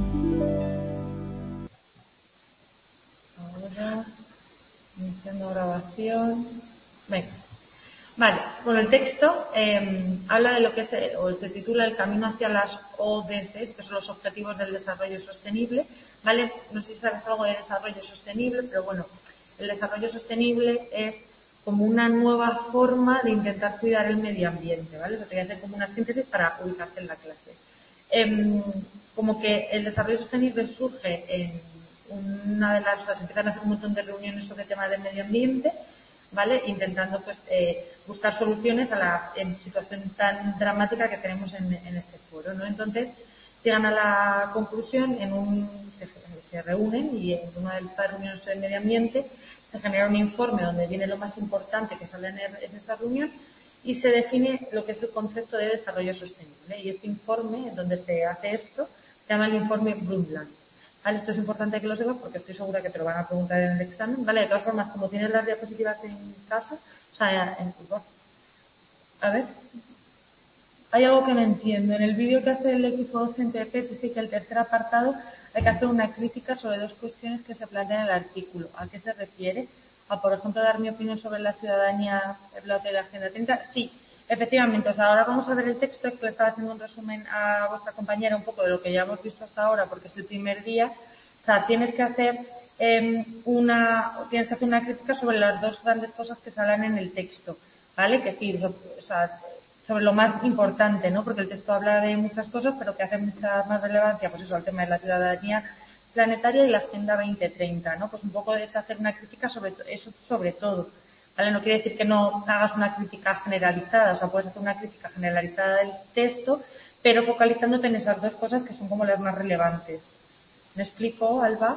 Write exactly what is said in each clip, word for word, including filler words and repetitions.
Ahora, iniciando grabación. Venga. Vale, bueno, el texto eh, habla de lo que es, o se titula El camino hacia las O D Cs, que son los Objetivos del Desarrollo Sostenible, ¿vale? No sé si sabes algo de desarrollo sostenible, pero bueno, el desarrollo sostenible es como una nueva forma de intentar cuidar el medio ambiente, ¿vale? Lo que voy a hacer como una síntesis para ubicarte en la clase. Eh, como que el desarrollo sostenible surge en una de las, o sea, se empiezan a hacer un montón de reuniones sobre temas del medio ambiente, ¿vale? Intentando pues eh, buscar soluciones a la en situación tan dramática que tenemos en, en este foro, ¿no? Entonces llegan a la conclusión, en un se, se reúnen y en una de estas reuniones de medio ambiente se genera un informe donde viene lo más importante que sale en, el, en esta reunión y se define lo que es el concepto de desarrollo sostenible. Y este informe, donde se hace esto, se llama el informe Brundtland. ¿Vale? Esto es importante que lo sepas porque estoy segura que te lo van a preguntar en el examen, ¿vale? De todas formas, como tienes las diapositivas en casa, o sea, en tu voz. A ver. Hay algo que no entiendo. En el vídeo que hace el equipo docente de P E T dice que el tercer apartado hay que hacer una crítica sobre dos cuestiones que se plantean en el artículo. ¿A qué se refiere? A, por ejemplo, dar mi opinión sobre la ciudadanía, el bloque de la Agenda treinta. Sí, efectivamente. O sea, ahora vamos a ver el texto, que le estaba haciendo un resumen a vuestra compañera un poco de lo que ya hemos visto hasta ahora, porque es el primer día. O sea, tienes que hacer eh, una, tienes que hacer una crítica sobre las dos grandes cosas que salen en el texto, ¿vale? Que sí, o sea, sobre lo más importante, ¿no? Porque el texto habla de muchas cosas, pero que hace mucha más relevancia, pues eso, al tema de la ciudadanía planetaria y la Agenda veinte treinta, ¿no? Pues un poco es hacer una crítica sobre eso, sobre todo, ¿vale? No quiere decir que no hagas una crítica generalizada, o sea, puedes hacer una crítica generalizada del texto, pero focalizándote en esas dos cosas que son como las más relevantes. ¿Me explico, Alba?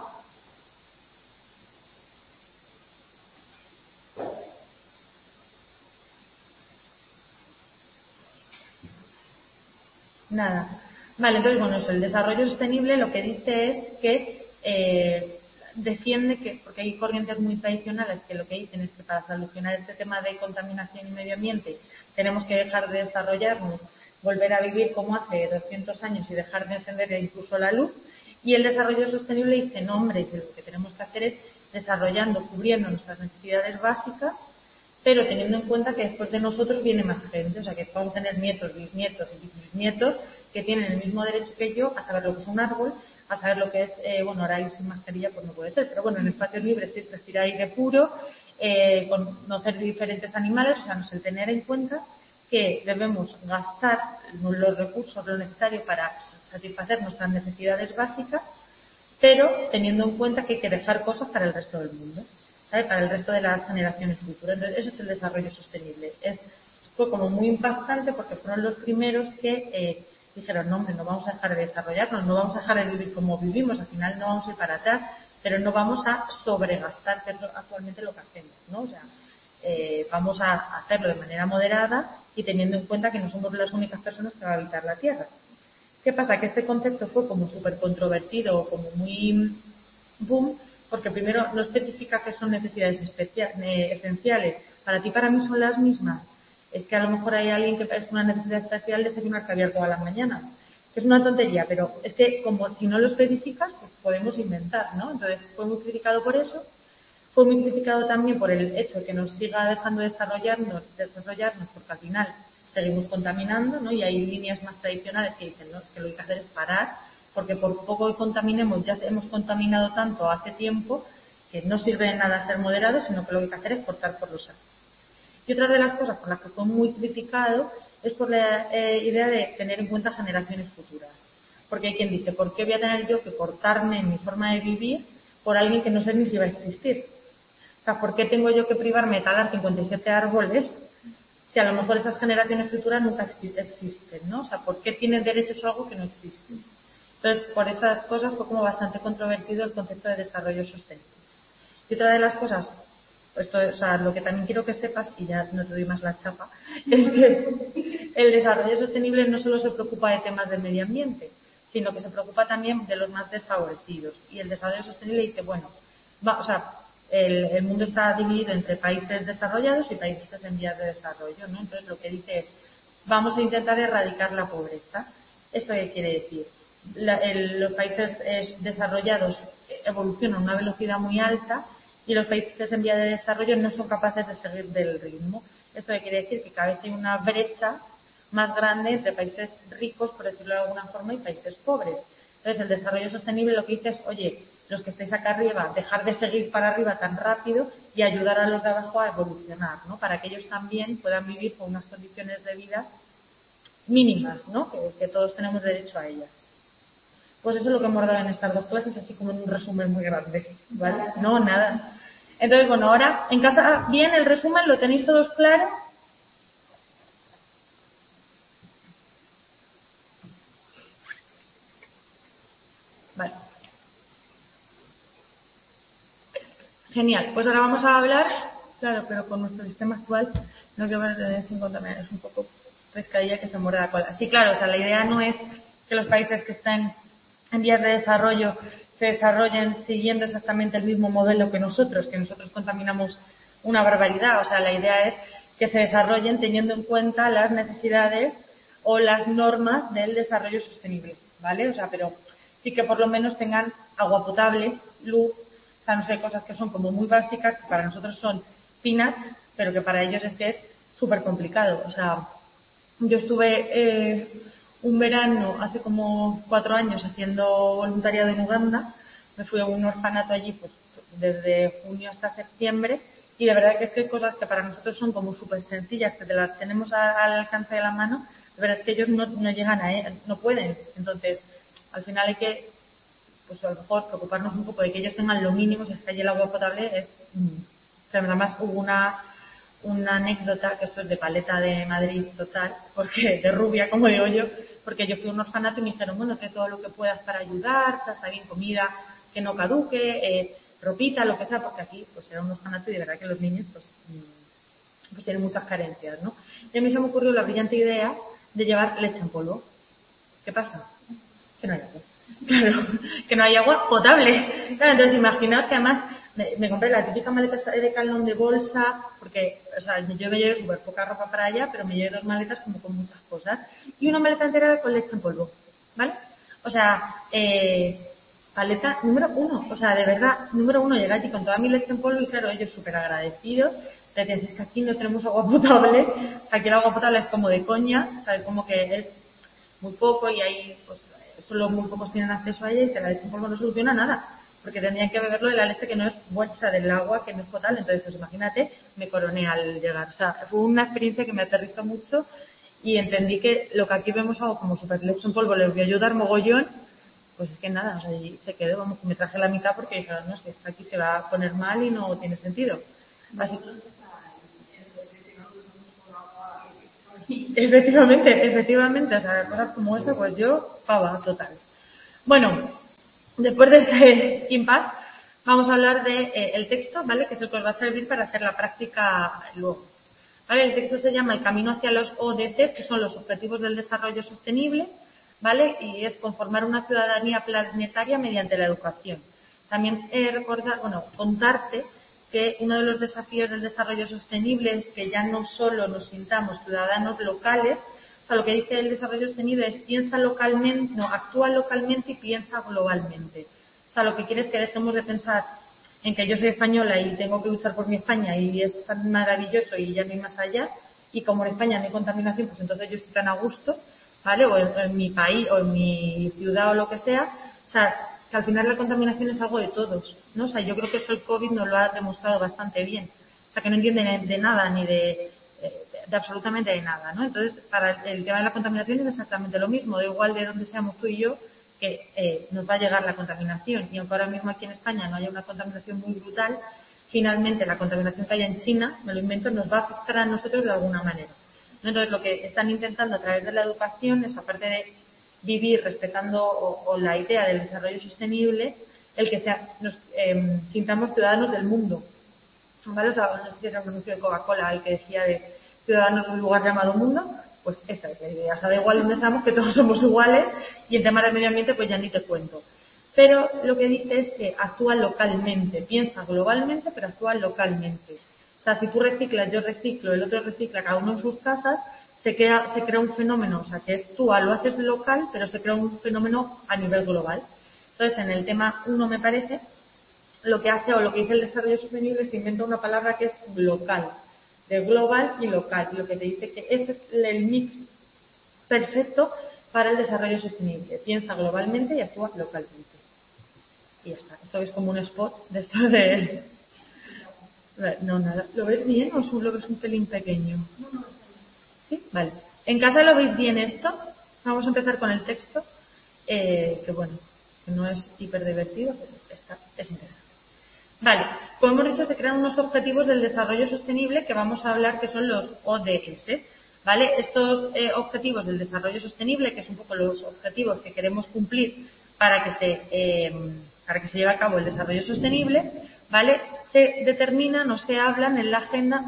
Nada. Vale, entonces, bueno, eso, el desarrollo sostenible lo que dice es que eh, defiende que, porque hay corrientes muy tradicionales que lo que dicen es que para solucionar este tema de contaminación y medio ambiente tenemos que dejar de desarrollarnos, volver a vivir como hace doscientos años y dejar de encender incluso la luz. Y el desarrollo sostenible dice, no, hombre, que lo que tenemos que hacer es desarrollando, cubriendo nuestras necesidades básicas, pero teniendo en cuenta que después de nosotros viene más gente, o sea que vamos a tener nietos, bisnietos y bisnietos que tienen el mismo derecho que yo a saber lo que es un árbol, a saber lo que es, eh, bueno, ahora ir sin mascarilla pues no puede ser, pero bueno, en espacios libres sí respirar aire puro, eh, conocer diferentes animales, o sea, no sé, tener en cuenta que debemos gastar los recursos, lo necesario para satisfacer nuestras necesidades básicas, pero teniendo en cuenta que hay que dejar cosas para el resto del mundo. ¿Sabe? Para el resto de las generaciones futuras. Entonces, eso es el desarrollo sostenible. Es, fue como muy impactante porque fueron los primeros que eh, dijeron, no, hombre, no vamos a dejar de desarrollarnos, no vamos a dejar de vivir como vivimos, al final no vamos a ir para atrás, pero no vamos a sobregastar, que es actualmente lo que hacemos, ¿no? O sea, eh, vamos a hacerlo de manera moderada y teniendo en cuenta que no somos las únicas personas que van a habitar la Tierra. ¿Qué pasa? Que este concepto fue como súper controvertido, como muy boom, porque primero no especifica que son necesidades eh, esenciales. Para ti, para mí son las mismas. Es que a lo mejor hay alguien que es una necesidad especial de desayunar caviar todas las mañanas. Es una tontería, pero es que como si no lo especificas, pues podemos inventar, ¿no? Entonces fue muy criticado por eso. Fue muy criticado también por el hecho de que nos siga dejando desarrollarnos, desarrollarnos porque al final seguimos contaminando, ¿no? Y hay líneas más tradicionales que dicen, no, es que lo que hay que hacer es parar, porque por poco que contaminemos, ya hemos contaminado tanto hace tiempo que no sirve de nada ser moderados, sino que lo que hay que hacer es cortar por los árboles. Y otra de las cosas por las que fue muy criticado es por la eh, idea de tener en cuenta generaciones futuras. Porque hay quien dice, ¿por qué voy a tener yo que cortarme en mi forma de vivir por alguien que no sé ni si va a existir? O sea, ¿por qué tengo yo que privarme de talar cincuenta y siete árboles si a lo mejor esas generaciones futuras nunca existen, ¿no? O sea, ¿por qué tienen derechos a algo que no existe? Entonces, por esas cosas fue como bastante controvertido el concepto de desarrollo sostenible. Y otra de las cosas, esto, o sea, lo que también quiero que sepas, y ya no te doy más la chapa, es que el desarrollo sostenible no solo se preocupa de temas del medio ambiente, sino que se preocupa también de los más desfavorecidos. Y el desarrollo sostenible dice, bueno, va, o sea, el, el mundo está dividido entre países desarrollados y países en vías de desarrollo, ¿no? Entonces lo que dice es, vamos a intentar erradicar la pobreza. ¿Esto qué quiere decir? la, el, los países eh, desarrollados evolucionan a una velocidad muy alta y los países en vía de desarrollo no son capaces de seguir del ritmo. Esto quiere decir que cada vez hay una brecha más grande entre países ricos, por decirlo de alguna forma, y países pobres. Entonces, el desarrollo sostenible lo que dice es, oye, los que estáis acá arriba, dejar de seguir para arriba tan rápido y ayudar a los de abajo a evolucionar, ¿no? Para que ellos también puedan vivir con unas condiciones de vida mínimas, ¿no? Que, que todos tenemos derecho a ellas. Pues eso es lo que hemos dado en estas dos clases, así como en un resumen muy grande, ¿vale? No, nada. Entonces, bueno, ahora, en casa, bien, el resumen, ¿lo tenéis todos claro? Vale. Genial. Pues ahora vamos a hablar, claro, pero con nuestro sistema actual, no quiero tener sin contaminar, es un poco pescadilla que se muerde la cola. Sí, claro, o sea, la idea no es que los países que estén en vías de desarrollo se desarrollen siguiendo exactamente el mismo modelo que nosotros, que nosotros contaminamos una barbaridad. O sea, la idea es que se desarrollen teniendo en cuenta las necesidades o las normas del desarrollo sostenible, ¿vale? O sea, pero sí que por lo menos tengan agua potable, luz, o sea, no sé, cosas que son como muy básicas, que para nosotros son peanuts, pero que para ellos es que es súper complicado. O sea, yo estuve eh, un verano, hace como cuatro años, haciendo voluntariado en Uganda. Me fui a un orfanato allí, pues, desde junio hasta septiembre, y de verdad que es que hay cosas que para nosotros son como súper sencillas, que te las tenemos al alcance de la mano, de verdad es que ellos no, no llegan a él, no pueden. Entonces, al final hay que, pues a lo mejor, preocuparnos un poco de que ellos tengan lo mínimo. Si está allí el agua potable, es, mm, además hubo una, una anécdota, que esto es de paleta de Madrid total, porque de rubia, como digo yo, porque yo fui a un orfanato y me dijeron, bueno, que todo lo que puedas para ayudar, o sea, está bien, comida que no caduque, eh, ropita, lo que sea, porque aquí pues era un orfanato y de verdad que los niños pues, pues tienen muchas carencias, ¿no? Y a mí se me ocurrió la brillante idea de llevar leche en polvo. ¿Qué pasa? Que no hay agua. Claro, que no hay agua potable. Claro, entonces imaginaos que además me, me compré la típica maleta de calón de bolsa, porque, o sea, yo me llevé súper poca ropa para allá, pero me llevé dos maletas como con muchas cosas. Y una maleta entera con leche en polvo, ¿vale? O sea, eh, paleta número uno, o sea, de verdad, número uno, llegué allí con toda mi leche en polvo y claro, ellos súper agradecidos. Decían, es que aquí no tenemos agua potable, o sea, aquí el agua potable es como de coña, o sea, como que es muy poco y ahí, pues, solo muy pocos tienen acceso a ella y que la leche en polvo no soluciona nada, porque tendrían que beberlo de la leche que no es buena, o sea, del agua que no es potable. Entonces, pues imagínate, me coroné al llegar. O sea, fue una experiencia que me aterrizó mucho y entendí que lo que aquí vemos algo como super leche en polvo les voy a ayudar mogollón, pues es que nada, o sea, y se quedó, vamos, que me traje la mitad porque dije, no sé, aquí se va a poner mal y no tiene sentido. Así Efectivamente, efectivamente, o sea, cosas como esa, pues yo, pava, total. Bueno, después de este impasse, vamos a hablar de eh, el texto, ¿vale? Que es el que os va a servir para hacer la práctica luego. ¿Vale? El texto se llama El camino hacia los O D Cs, que son los Objetivos del Desarrollo Sostenible, ¿vale? Y es conformar una ciudadanía planetaria mediante la educación. También eh, recordar, bueno, contarte que uno de los desafíos del desarrollo sostenible es que ya no solo nos sintamos ciudadanos locales, o sea, lo que dice el desarrollo sostenible es piensa localmente, no, actúa localmente y piensa globalmente. O sea, lo que quiere es que dejemos de pensar en que yo soy española y tengo que luchar por mi España y es tan maravilloso y ya no hay más allá, y como en España no hay contaminación, pues entonces yo estoy tan a gusto, ¿vale? O en, en mi país, o en mi ciudad o lo que sea, o sea, que al final la contaminación es algo de todos, ¿no? O sea, yo creo que eso el COVID nos lo ha demostrado bastante bien. O sea, que no entienden de nada, ni de, de absolutamente de nada, ¿no? Entonces, para el tema de la contaminación es exactamente lo mismo. Da igual de dónde seamos tú y yo, que eh, nos va a llegar la contaminación. Y aunque ahora mismo aquí en España no haya una contaminación muy brutal, finalmente la contaminación que haya en China, me lo invento, nos va a afectar a nosotros de alguna manera, ¿no? Entonces, lo que están intentando a través de la educación es, aparte de vivir respetando o, o la idea del desarrollo sostenible, el que sea, nos eh, sintamos ciudadanos del mundo. ¿Vale? O sea, no sé si era un anuncio de Coca-Cola el que decía de ciudadanos de un lugar llamado mundo, pues esa es la idea. O sea, da igual donde seamos, que todos somos iguales, y en temas de medio ambiente pues ya ni te cuento. Pero lo que dice es que actúa localmente, piensa globalmente, pero actúa localmente. O sea, si tú reciclas, yo reciclo, el otro recicla, cada uno en sus casas, se crea, se crea un fenómeno, o sea, que es tú lo haces local, pero se crea un fenómeno a nivel global. Entonces, en el tema uno, me parece, lo que hace o lo que dice el desarrollo sostenible se inventa una palabra que es local, de global y local, lo que te dice que ese es el mix perfecto para el desarrollo sostenible. Piensa globalmente y actúa localmente. Y ya está. Esto es como un spot de esto de... No, nada. ¿Lo ves bien o lo ves un pelín pequeño? ¿Sí? Vale. ¿En casa lo veis bien esto? Vamos a empezar con el texto, eh, que bueno, que no es hiper divertido, pero está, es interesante. Vale. Como hemos dicho, se crean unos objetivos del desarrollo sostenible que vamos a hablar que son los O D S. ¿Vale? Estos eh, objetivos del desarrollo sostenible, que es un poco los objetivos que queremos cumplir para que se, eh, para que se lleve a cabo el desarrollo sostenible, ¿vale? Se determinan o se hablan en la agenda,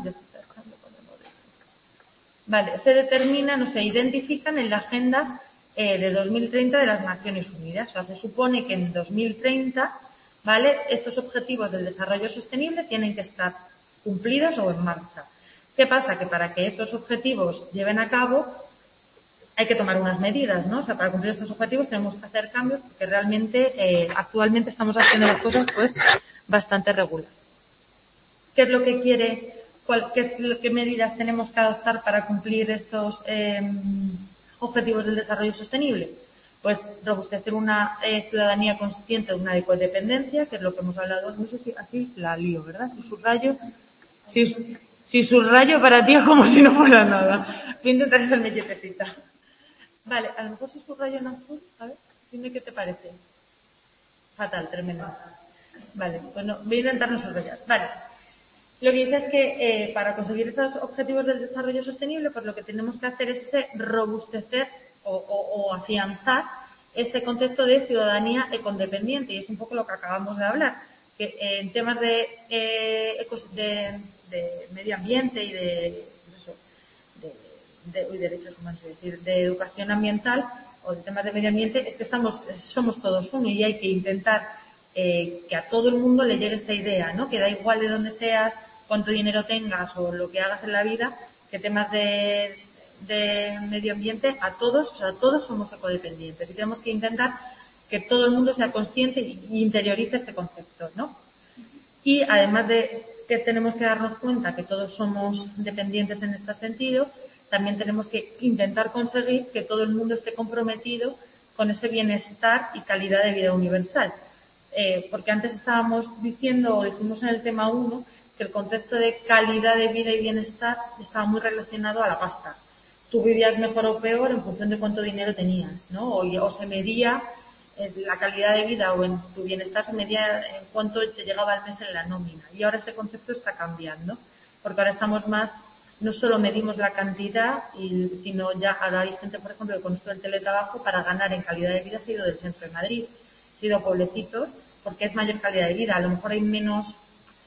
vale, se determinan o se identifican en la agenda eh, de dos mil treinta de las Naciones Unidas. O sea, se supone que en dos mil treinta, ¿vale? Estos objetivos del desarrollo sostenible tienen que estar cumplidos o en marcha. ¿Qué pasa? Que para que esos objetivos lleven a cabo hay que tomar unas medidas, ¿no? O sea, para cumplir estos objetivos tenemos que hacer cambios porque realmente eh, actualmente estamos haciendo las cosas pues bastante regular. ¿Qué es lo que quiere, cuál, qué es lo, qué medidas tenemos que adoptar para cumplir estos eh, objetivos del desarrollo sostenible? Pues robustecer una eh, ciudadanía consciente de una ecodependencia, que es lo que hemos hablado, no sé si así la lío, ¿verdad? Si subrayo, si, si subrayo para ti es como si no fuera nada. Voy a intentar hacerme quietecita. Vale, a lo mejor si subrayo en azul, a ver, dime qué te parece. Fatal, tremendo. Vale, pues no, voy a intentar no subrayar. Vale. Lo que dice es que eh, para conseguir esos objetivos del desarrollo sostenible, pues lo que tenemos que hacer es ese robustecer o, o, o afianzar ese concepto de ciudadanía ecodependiente, y es un poco lo que acabamos de hablar, que eh, en temas de, eh, de, de medio ambiente y de, eso, de, de, de derechos humanos, es decir, de educación ambiental o de temas de medio ambiente, es que estamos, somos todos uno y hay que intentar eh, que a todo el mundo le llegue esa idea, ¿no? Que da igual de dónde seas, cuánto dinero tengas o lo que hagas en la vida, que temas de, de medio ambiente, a todos, o sea, todos somos ecodependientes y tenemos que intentar que todo el mundo sea consciente y interiorice este concepto, ¿no? Y además de que tenemos que darnos cuenta que todos somos dependientes en este sentido, también tenemos que intentar conseguir que todo el mundo esté comprometido con ese bienestar y calidad de vida universal. Eh, porque antes estábamos diciendo, o dijimos en el tema uno, que el concepto de calidad de vida y bienestar estaba muy relacionado a la pasta. Tú vivías mejor o peor en función de cuánto dinero tenías, ¿no? O, o se medía eh, la calidad de vida o en tu bienestar se medía en cuánto te llegaba al mes en la nómina. Y ahora ese concepto está cambiando, porque ahora estamos más, no solo medimos la cantidad, y, sino ya ahora hay gente, por ejemplo, que con esto del teletrabajo, para ganar en calidad de vida se ha ido del centro de Madrid, se ha ido a pueblecitos, porque es mayor calidad de vida. A lo mejor hay menos,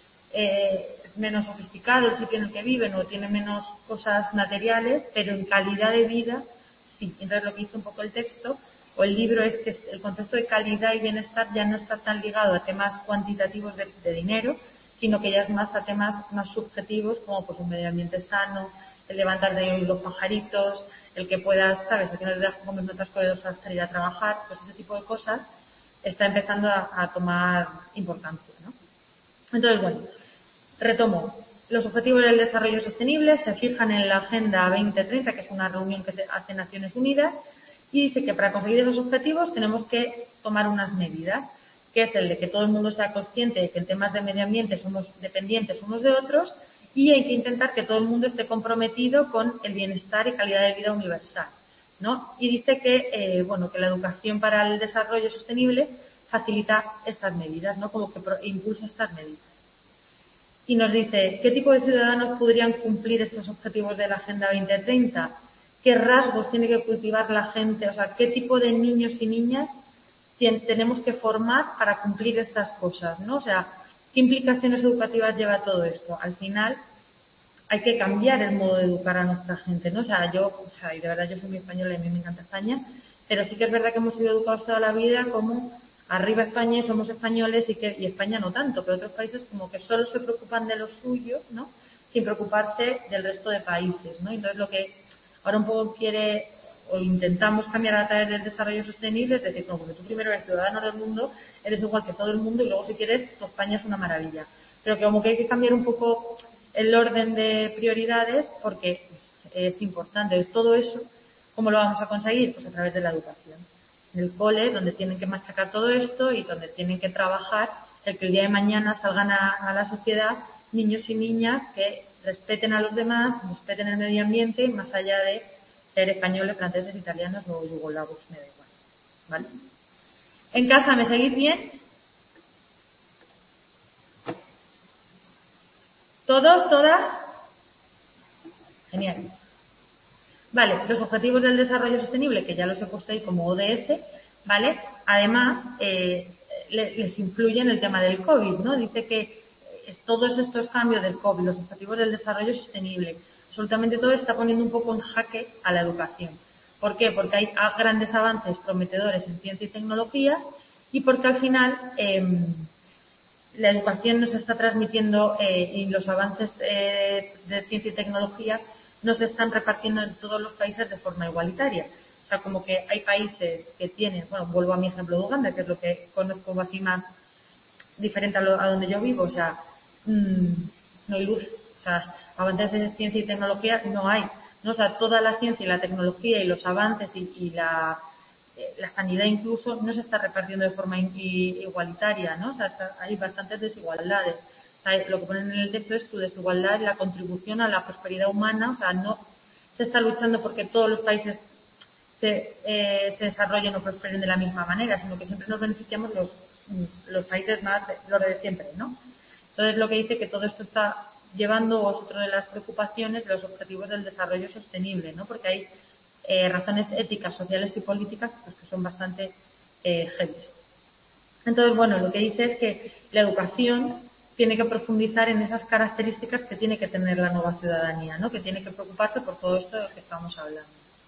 eh, es menos sofisticado el sitio en el que viven o tiene menos cosas materiales, pero en calidad de vida, sí. Entonces lo que hizo un poco el texto o el libro es que el concepto de calidad y bienestar ya no está tan ligado a temas cuantitativos de, de dinero, sino que ya es más a temas más subjetivos, como pues un medio ambiente sano, el levantar de los pajaritos, el que puedas, sabes, el que no te dejas comer notas poderosas hasta ir a trabajar, pues ese tipo de cosas está empezando a, a tomar importancia, ¿no? Entonces, bueno, retomo. Los objetivos del desarrollo sostenible se fijan en la Agenda veinte treinta, que es una reunión que se hace en Naciones Unidas, y dice que para conseguir esos objetivos tenemos que tomar unas medidas, que es el de que todo el mundo sea consciente de que en temas de medio ambiente somos dependientes unos de otros, y hay que intentar que todo el mundo esté comprometido con el bienestar y calidad de vida universal, ¿no? Y dice que, eh, bueno, que la educación para el desarrollo sostenible facilita estas medidas, ¿no? Como que impulsa estas medidas. Y nos dice, ¿qué tipo de ciudadanos podrían cumplir estos objetivos de la Agenda veinte treinta? ¿Qué rasgos tiene que cultivar la gente? O sea, ¿qué tipo de niños y niñas tenemos que formar para cumplir estas cosas, ¿no? O sea, ¿qué implicaciones educativas lleva todo esto? Al final, hay que cambiar el modo de educar a nuestra gente, ¿no? O sea, yo, o sea, y de verdad yo soy muy española y a mí me encanta España, pero sí que es verdad que hemos sido educados toda la vida como arriba España y somos españoles y que, y España no tanto, pero otros países como que solo se preocupan de lo suyo, ¿no? Sin preocuparse del resto de países, ¿no? Entonces lo que Ahora un poco quiere, o intentamos cambiar a través del desarrollo sostenible, es decir, no, porque tú primero eres ciudadano del mundo, eres igual que todo el mundo y luego si quieres, tu España es una maravilla. Pero que como que hay que cambiar un poco el orden de prioridades porque es importante. Todo eso, ¿cómo lo vamos a conseguir? Pues a través de la educación. En el cole, donde tienen que machacar todo esto y donde tienen que trabajar el que el día de mañana salgan a, a la sociedad niños y niñas que respeten a los demás, respeten el medio ambiente, más allá de ser españoles, franceses, italianos o yugoslavos, me da igual. ¿Vale? ¿En casa me seguís bien? ¿Todos? ¿Todas? Genial. Vale, los objetivos del desarrollo sostenible, que ya los he puesto ahí como O D S, ¿vale? Además, eh, les influye en el tema del COVID, ¿no? Dice que todos estos cambios del COVID, los objetivos del desarrollo sostenible, absolutamente todo está poniendo un poco en jaque a la educación. ¿Por qué? Porque hay grandes avances prometedores en ciencia y tecnologías y porque al final eh, la educación nos está transmitiendo eh, y los avances eh, de ciencia y tecnología no se están repartiendo en todos los países de forma igualitaria. O sea, como que hay países que tienen, bueno, vuelvo a mi ejemplo de Uganda, que es lo que conozco así más diferente a, lo, a donde yo vivo, o sea, mmm, no hay luz, o sea, avances de ciencia y tecnología no hay, ¿no? O sea, toda la ciencia y la tecnología y los avances y, y la, eh, la sanidad incluso no se está repartiendo de forma in, y, igualitaria, ¿no? O sea, está, hay bastantes desigualdades. O sea, lo que ponen en el texto es tu desigualdad y la contribución a la prosperidad humana, o sea, no se está luchando porque todos los países se, eh, se desarrollen o prosperen de la misma manera, sino que siempre nos beneficiamos los, los países más, de, los de siempre, ¿no? Entonces lo que dice que todo esto está llevando, o es otra de las preocupaciones, de los objetivos del desarrollo sostenible, ¿no? Porque hay eh, razones éticas, sociales y políticas pues, que son bastante eh, heavies. Entonces, bueno, lo que dice es que la educación tiene que profundizar en esas características que tiene que tener la nueva ciudadanía, ¿no? Que tiene que preocuparse por todo esto de lo que estamos hablando.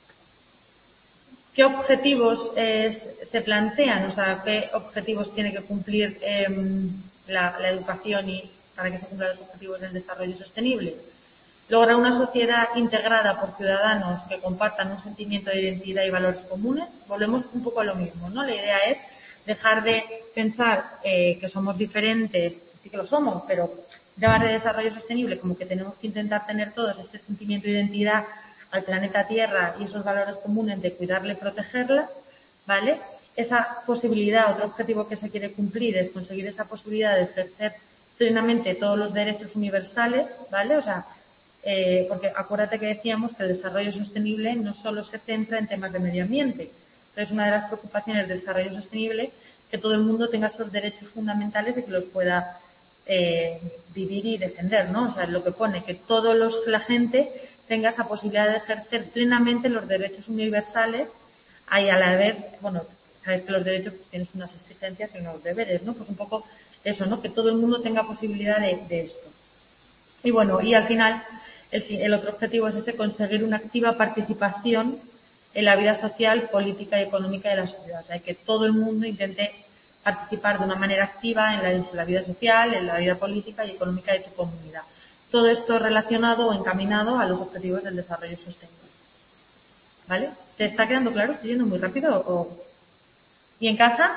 ¿Qué objetivos eh, se plantean? O sea, ¿qué objetivos tiene que cumplir eh, la, la educación y para que se cumplan los objetivos del desarrollo sostenible? Lograr una sociedad integrada por ciudadanos que compartan un sentimiento de identidad y valores comunes. Volvemos un poco a lo mismo, ¿no? La idea es dejar de pensar eh, que somos diferentes, sí que lo somos, pero llevar de desarrollo sostenible como que tenemos que intentar tener todos ese sentimiento de identidad al planeta Tierra y esos valores comunes de cuidarla y protegerla, ¿vale? Esa posibilidad, otro objetivo que se quiere cumplir es conseguir esa posibilidad de ejercer plenamente todos los derechos universales, ¿vale? O sea, eh, porque acuérdate que decíamos que el desarrollo sostenible no solo se centra en temas de medio ambiente. Entonces, una de las preocupaciones del desarrollo sostenible es que todo el mundo tenga esos derechos fundamentales y que los pueda eh, vivir y defender, ¿no? O sea, lo que pone que todos los, la gente tenga esa posibilidad de ejercer plenamente los derechos universales y a la vez, bueno, sabes que los derechos tienen unas exigencias y unos deberes, ¿no? Pues un poco eso, ¿no? Que todo el mundo tenga posibilidad de, de esto. Y bueno, y al final, el, el otro objetivo es ese, conseguir una activa participación en la vida social, política y económica de la sociedad. O sea, que todo el mundo intente participar de una manera activa en la, en la vida social, en la vida política y económica de tu comunidad. Todo esto relacionado o encaminado a los objetivos del desarrollo sostenible. ¿Vale? ¿Te está quedando claro? ¿Estoy yendo muy rápido? O... ¿Y en casa?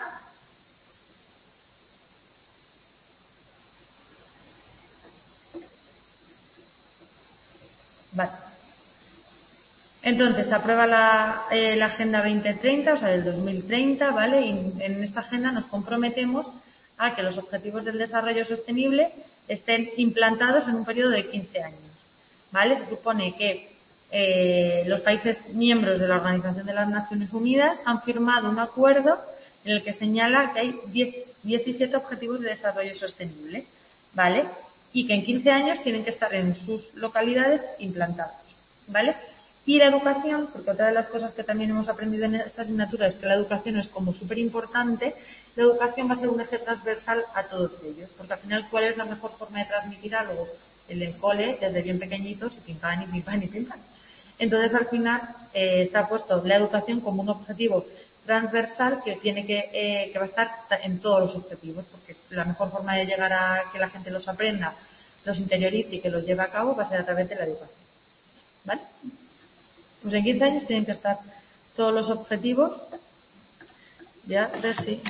Vale. Entonces, se aprueba la, eh, la Agenda veinte treinta, o sea, del dos mil treinta, ¿vale? Y en esta agenda nos comprometemos a que los objetivos del desarrollo sostenible estén implantados en un periodo de quince años, ¿vale? Se supone que eh, los países miembros de la Organización de las Naciones Unidas han firmado un acuerdo en el que señala que hay diecisiete objetivos de desarrollo sostenible, ¿vale? Y que en quince años tienen que estar en sus localidades implantados, ¿vale? Y la educación, porque otra de las cosas que también hemos aprendido en esta asignatura es que la educación es como súper importante. La educación va a ser un eje transversal a todos ellos, porque al final, ¿cuál es la mejor forma de transmitir algo? El del cole, desde bien pequeñitos, y pim pam, y pim pam, y pim pam. Entonces, al final, eh, está puesto la educación como un objetivo transversal que tiene que, eh, que va a estar en todos los objetivos, porque la mejor forma de llegar a que la gente los aprenda, los interiorice y que los lleve a cabo va a ser a través de la educación. ¿Vale? Pues en quince años tienen que estar todos los objetivos, ya, a ver si.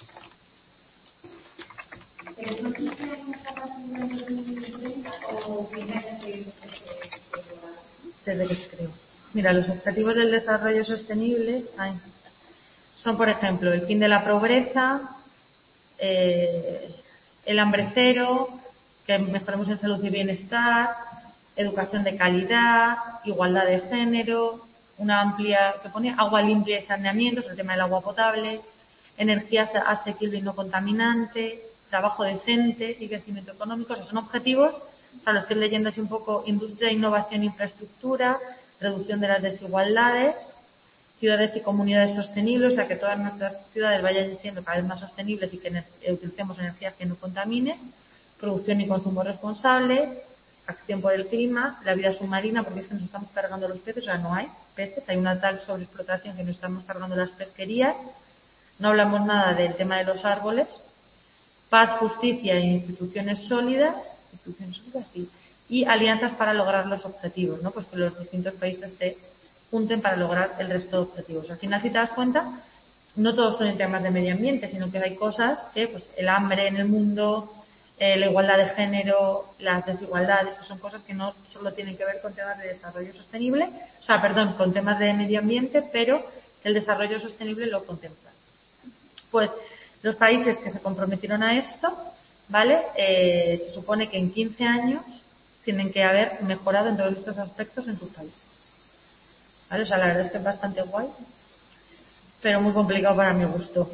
Desde que se creó. Mira, los objetivos del desarrollo sostenible ay, son, por ejemplo, el fin de la pobreza, eh, el hambre cero, que mejoremos en salud y bienestar, educación de calidad, igualdad de género, una amplia, que pone agua limpia y saneamiento, es el tema del agua potable, energía asequible y no contaminante, trabajo decente y crecimiento económico. O sea, son objetivos, o sea, lo estoy leyendo así un poco, industria, innovación, infraestructura, reducción de las desigualdades, ciudades y comunidades sostenibles, o sea, que todas nuestras ciudades vayan siendo cada vez más sostenibles y que utilicemos energías que no contaminen, producción y consumo responsable, acción por el clima, la vida submarina, porque es que nos estamos cargando los peces, o sea, no hay peces, hay una tal sobreexplotación que nos estamos cargando las pesquerías, no hablamos nada del tema de los árboles, paz, justicia e instituciones sólidas, instituciones sólidas, sí, y alianzas para lograr los objetivos, ¿no? Pues que los distintos países se junten para lograr el resto de objetivos. Al final, si te das cuenta, no todos son en temas de medio ambiente, sino que hay cosas que, pues, el hambre en el mundo, eh, la igualdad de género, las desigualdades, son cosas que no solo tienen que ver con temas de desarrollo sostenible, o sea, perdón, con temas de medio ambiente, pero el desarrollo sostenible lo contempla. Pues, los países que se comprometieron a esto, ¿vale? Eh, se supone que en quince años tienen que haber mejorado en todos estos aspectos en sus países. ¿Vale? O sea, la verdad es que es bastante guay, pero muy complicado para mi gusto.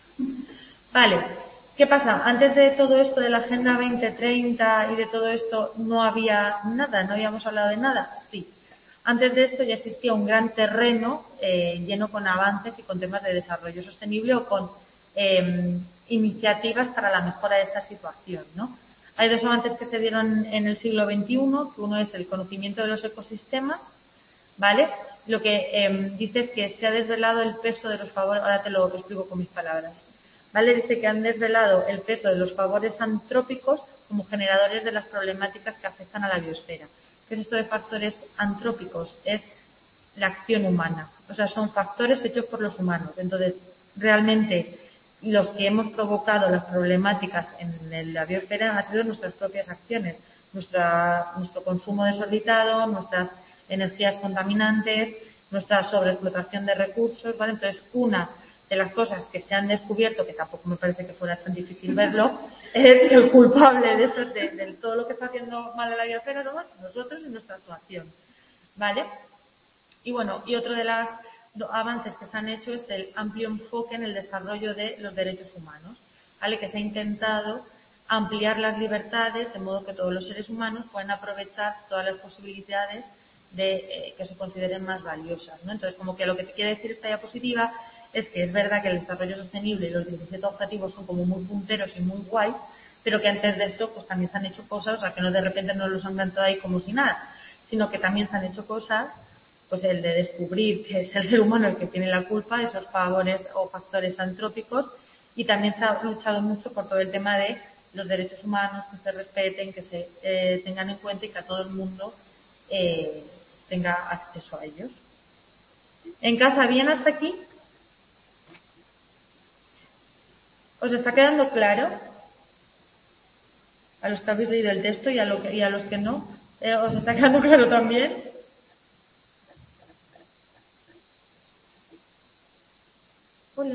Vale, ¿qué pasa? Antes de todo esto de la Agenda veinte treinta y de todo esto, ¿no había nada? ¿No habíamos hablado de nada? Sí. Antes de esto ya existía un gran terreno eh, lleno con avances y con temas de desarrollo sostenible o con eh, iniciativas para la mejora de esta situación, ¿no? Hay dos avances que se dieron en el siglo veintiuno, que uno es el conocimiento de los ecosistemas, ¿vale? Lo que eh, dice es que se ha desvelado el peso de los favores, ahora te lo explico con mis palabras, ¿vale? Dice que han desvelado el peso de los favores antrópicos como generadores de las problemáticas que afectan a la biosfera. ¿Qué es esto de factores antrópicos? Es la acción humana, o sea, son factores hechos por los humanos. Entonces, realmente, los que hemos provocado las problemáticas en la biosfera han sido nuestras propias acciones, nuestra, nuestro consumo desorbitado, nuestras energías contaminantes, nuestra sobreexplotación de recursos, ¿vale? Entonces, una de las cosas que se han descubierto, que tampoco me parece que fuera tan difícil verlo, es que el culpable de esto, de, de todo lo que está haciendo mal en la biosfera, somos nosotros y nuestra actuación, ¿vale? Y bueno, y otro de los avances que se han hecho es el amplio enfoque en el desarrollo de los derechos humanos, ¿vale? Que se ha intentado ampliar las libertades de modo que todos los seres humanos puedan aprovechar todas las posibilidades de eh, que se consideren más valiosas, ¿no? Entonces, como que lo que te quiere decir esta diapositiva es que es verdad que el desarrollo sostenible y los diecisiete objetivos son como muy punteros y muy guays, pero que antes de esto pues también se han hecho cosas, o sea, que no de repente nos los han plantado ahí como si nada, sino que también se han hecho cosas, pues el de descubrir que es el ser humano el que tiene la culpa de esos favores o factores antrópicos, y también se ha luchado mucho por todo el tema de los derechos humanos, que se respeten, que se eh, tengan en cuenta y que a todo el mundo eh, tenga acceso a ellos. ¿En casa bien hasta aquí? ¿Os está quedando claro? A los que habéis leído el texto y a, lo que, y a los que no, eh, ¿os está quedando claro también? Hola.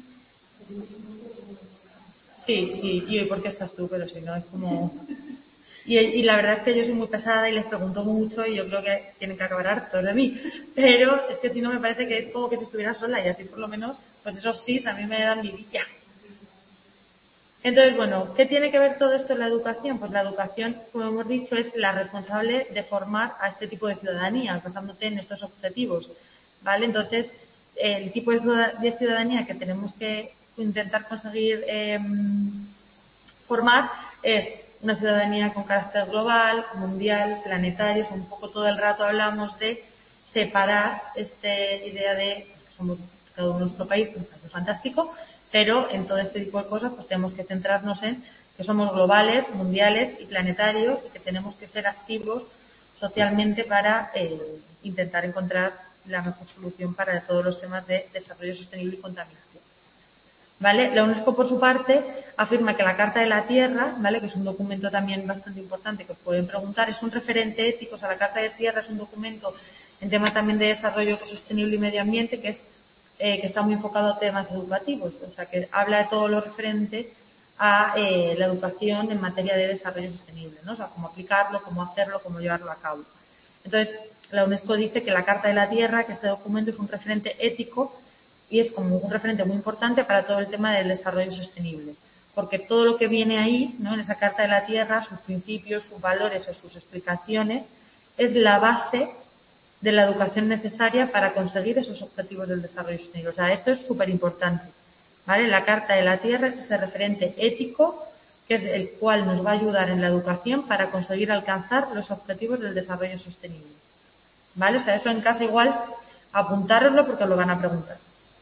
Sí, sí, y hoy por qué estás tú, pero si no es como... Y, y la verdad es que yo soy muy pesada y les pregunto mucho y yo creo que tienen que acabar hartos de mí. Pero es que si no me parece que es como que si estuviera sola y así por lo menos, pues esos sí, a mí me dan vidilla. Entonces, bueno, ¿qué tiene que ver todo esto en la educación? Pues la educación, como hemos dicho, es la responsable de formar a este tipo de ciudadanía, basándote en estos objetivos, ¿vale? Entonces, el tipo de ciudadanía que tenemos que intentar conseguir eh, formar es una ciudadanía con carácter global, mundial, planetario. O sea, un poco todo el rato hablamos de separar esta idea de que somos cada uno nuestro país, un país fantástico, pero en todo este tipo de cosas pues tenemos que centrarnos en que somos globales, mundiales y planetarios y que tenemos que ser activos socialmente para eh, intentar encontrar la mejor solución para todos los temas de desarrollo sostenible y contaminación. ¿Vale? La UNESCO, por su parte, afirma que la Carta de la Tierra, ¿vale?, que es un documento también bastante importante que os pueden preguntar, es un referente ético. O sea, la Carta de Tierra es un documento en temas también de desarrollo sostenible y medio ambiente que es eh, que está muy enfocado a temas educativos. O sea, que habla de todo lo referente a eh, la educación en materia de desarrollo sostenible, ¿no? O sea, cómo aplicarlo, cómo hacerlo, cómo llevarlo a cabo. Entonces, la UNESCO dice que la Carta de la Tierra, que este documento es un referente ético y es como un referente muy importante para todo el tema del desarrollo sostenible. Porque todo lo que viene ahí, ¿no?, en esa Carta de la Tierra, sus principios, sus valores o sus explicaciones, es la base de la educación necesaria para conseguir esos objetivos del desarrollo sostenible. O sea, esto es súper importante, ¿vale? La Carta de la Tierra es ese referente ético que es el cual nos va a ayudar en la educación para conseguir alcanzar los objetivos del desarrollo sostenible. ¿Vale? O sea, eso en casa igual apuntároslo porque os lo van a preguntar.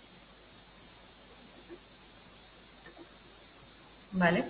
¿Vale?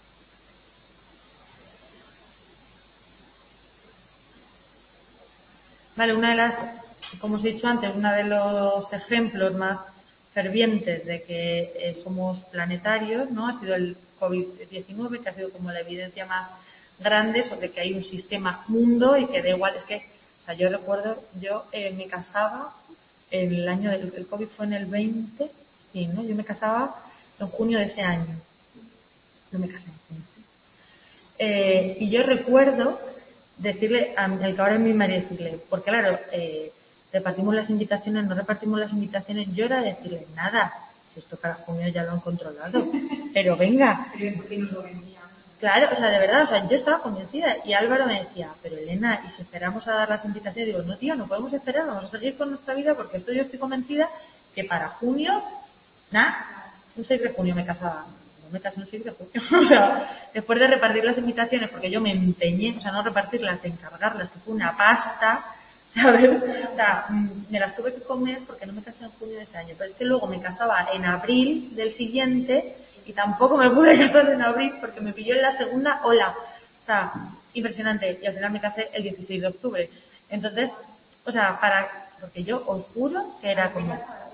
Vale, una de las, como os he dicho antes, uno de los ejemplos más fervientes de que eh, somos planetarios, ¿no?, ha sido el COVID diecinueve, que ha sido como la evidencia más grande sobre que hay un sistema mundo y que da igual, es que, o sea, yo recuerdo, yo eh, me casaba en el año del el COVID fue en el veinte, sí, ¿no? Yo me casaba en junio de ese año. No me casé en junio, sí. Eh, y yo recuerdo decirle, al que ahora es mi marido, decirle, porque claro, eh, repartimos las invitaciones, no repartimos las invitaciones, yo era decirle, nada, si esto para junio ya lo han controlado, pero venga. Claro, o sea, de verdad, o sea, yo estaba convencida y Álvaro me decía, pero Elena, ¿y si esperamos a dar las invitaciones? Digo, no, tío, no podemos esperar, vamos a seguir con nuestra vida porque esto yo estoy convencida que para junio, nada, un seis de junio me casaba. Me casé un seis de junio. O sea, después de repartir las invitaciones, porque yo me empeñé, o sea, no repartirlas, de encargarlas, que fue una pasta, ¿sabes? O sea, me las tuve que comer porque no me casé en junio de ese año. Pero es que luego me casaba en abril del siguiente y tampoco me pude casar en abril porque me pilló en la segunda ola. O sea, impresionante. Y al final me casé el dieciséis de octubre. Entonces, o sea, para, porque yo os juro que era como...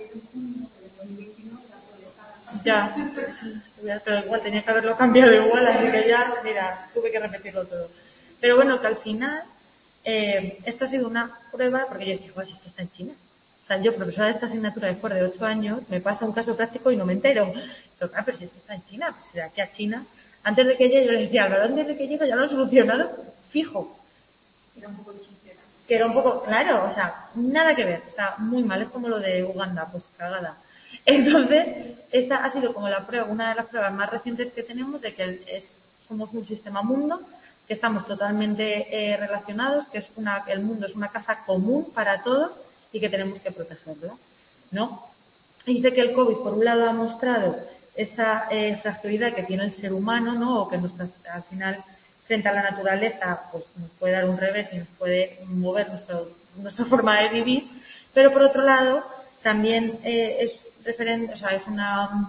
Ya, pero igual tenía que haberlo cambiado igual, así que ya, mira, tuve que repetirlo todo. Pero bueno, que al final, eh, esto ha sido una prueba, porque yo decía, pues esto está en China. O sea, yo, profesora de esta asignatura después de ocho años, me pasa un caso práctico y no me entero. Pero claro, pero si esto está en China, pues de aquí a China, antes de que llegue, yo le decía, ¿verdad? Antes de que llegue ya lo han solucionado, fijo. Era un poco disfuncional. Que era un poco, claro, o sea, nada que ver, o sea, muy mal, es como lo de Uganda, pues cagada. Entonces, esta ha sido como la prueba, una de las pruebas más recientes que tenemos de que es, somos un sistema mundo, que estamos totalmente eh, relacionados, que es una, el mundo es una casa común para todos y que tenemos que protegerlo, ¿no? Y dice que el COVID, por un lado, ha mostrado esa eh, fragilidad que tiene el ser humano, ¿no? O que nuestras, al final, frente a la naturaleza, pues nos puede dar un revés y nos puede mover nuestro, nuestra forma de vivir, pero por otro lado, también eh, es referente, o sea, es una,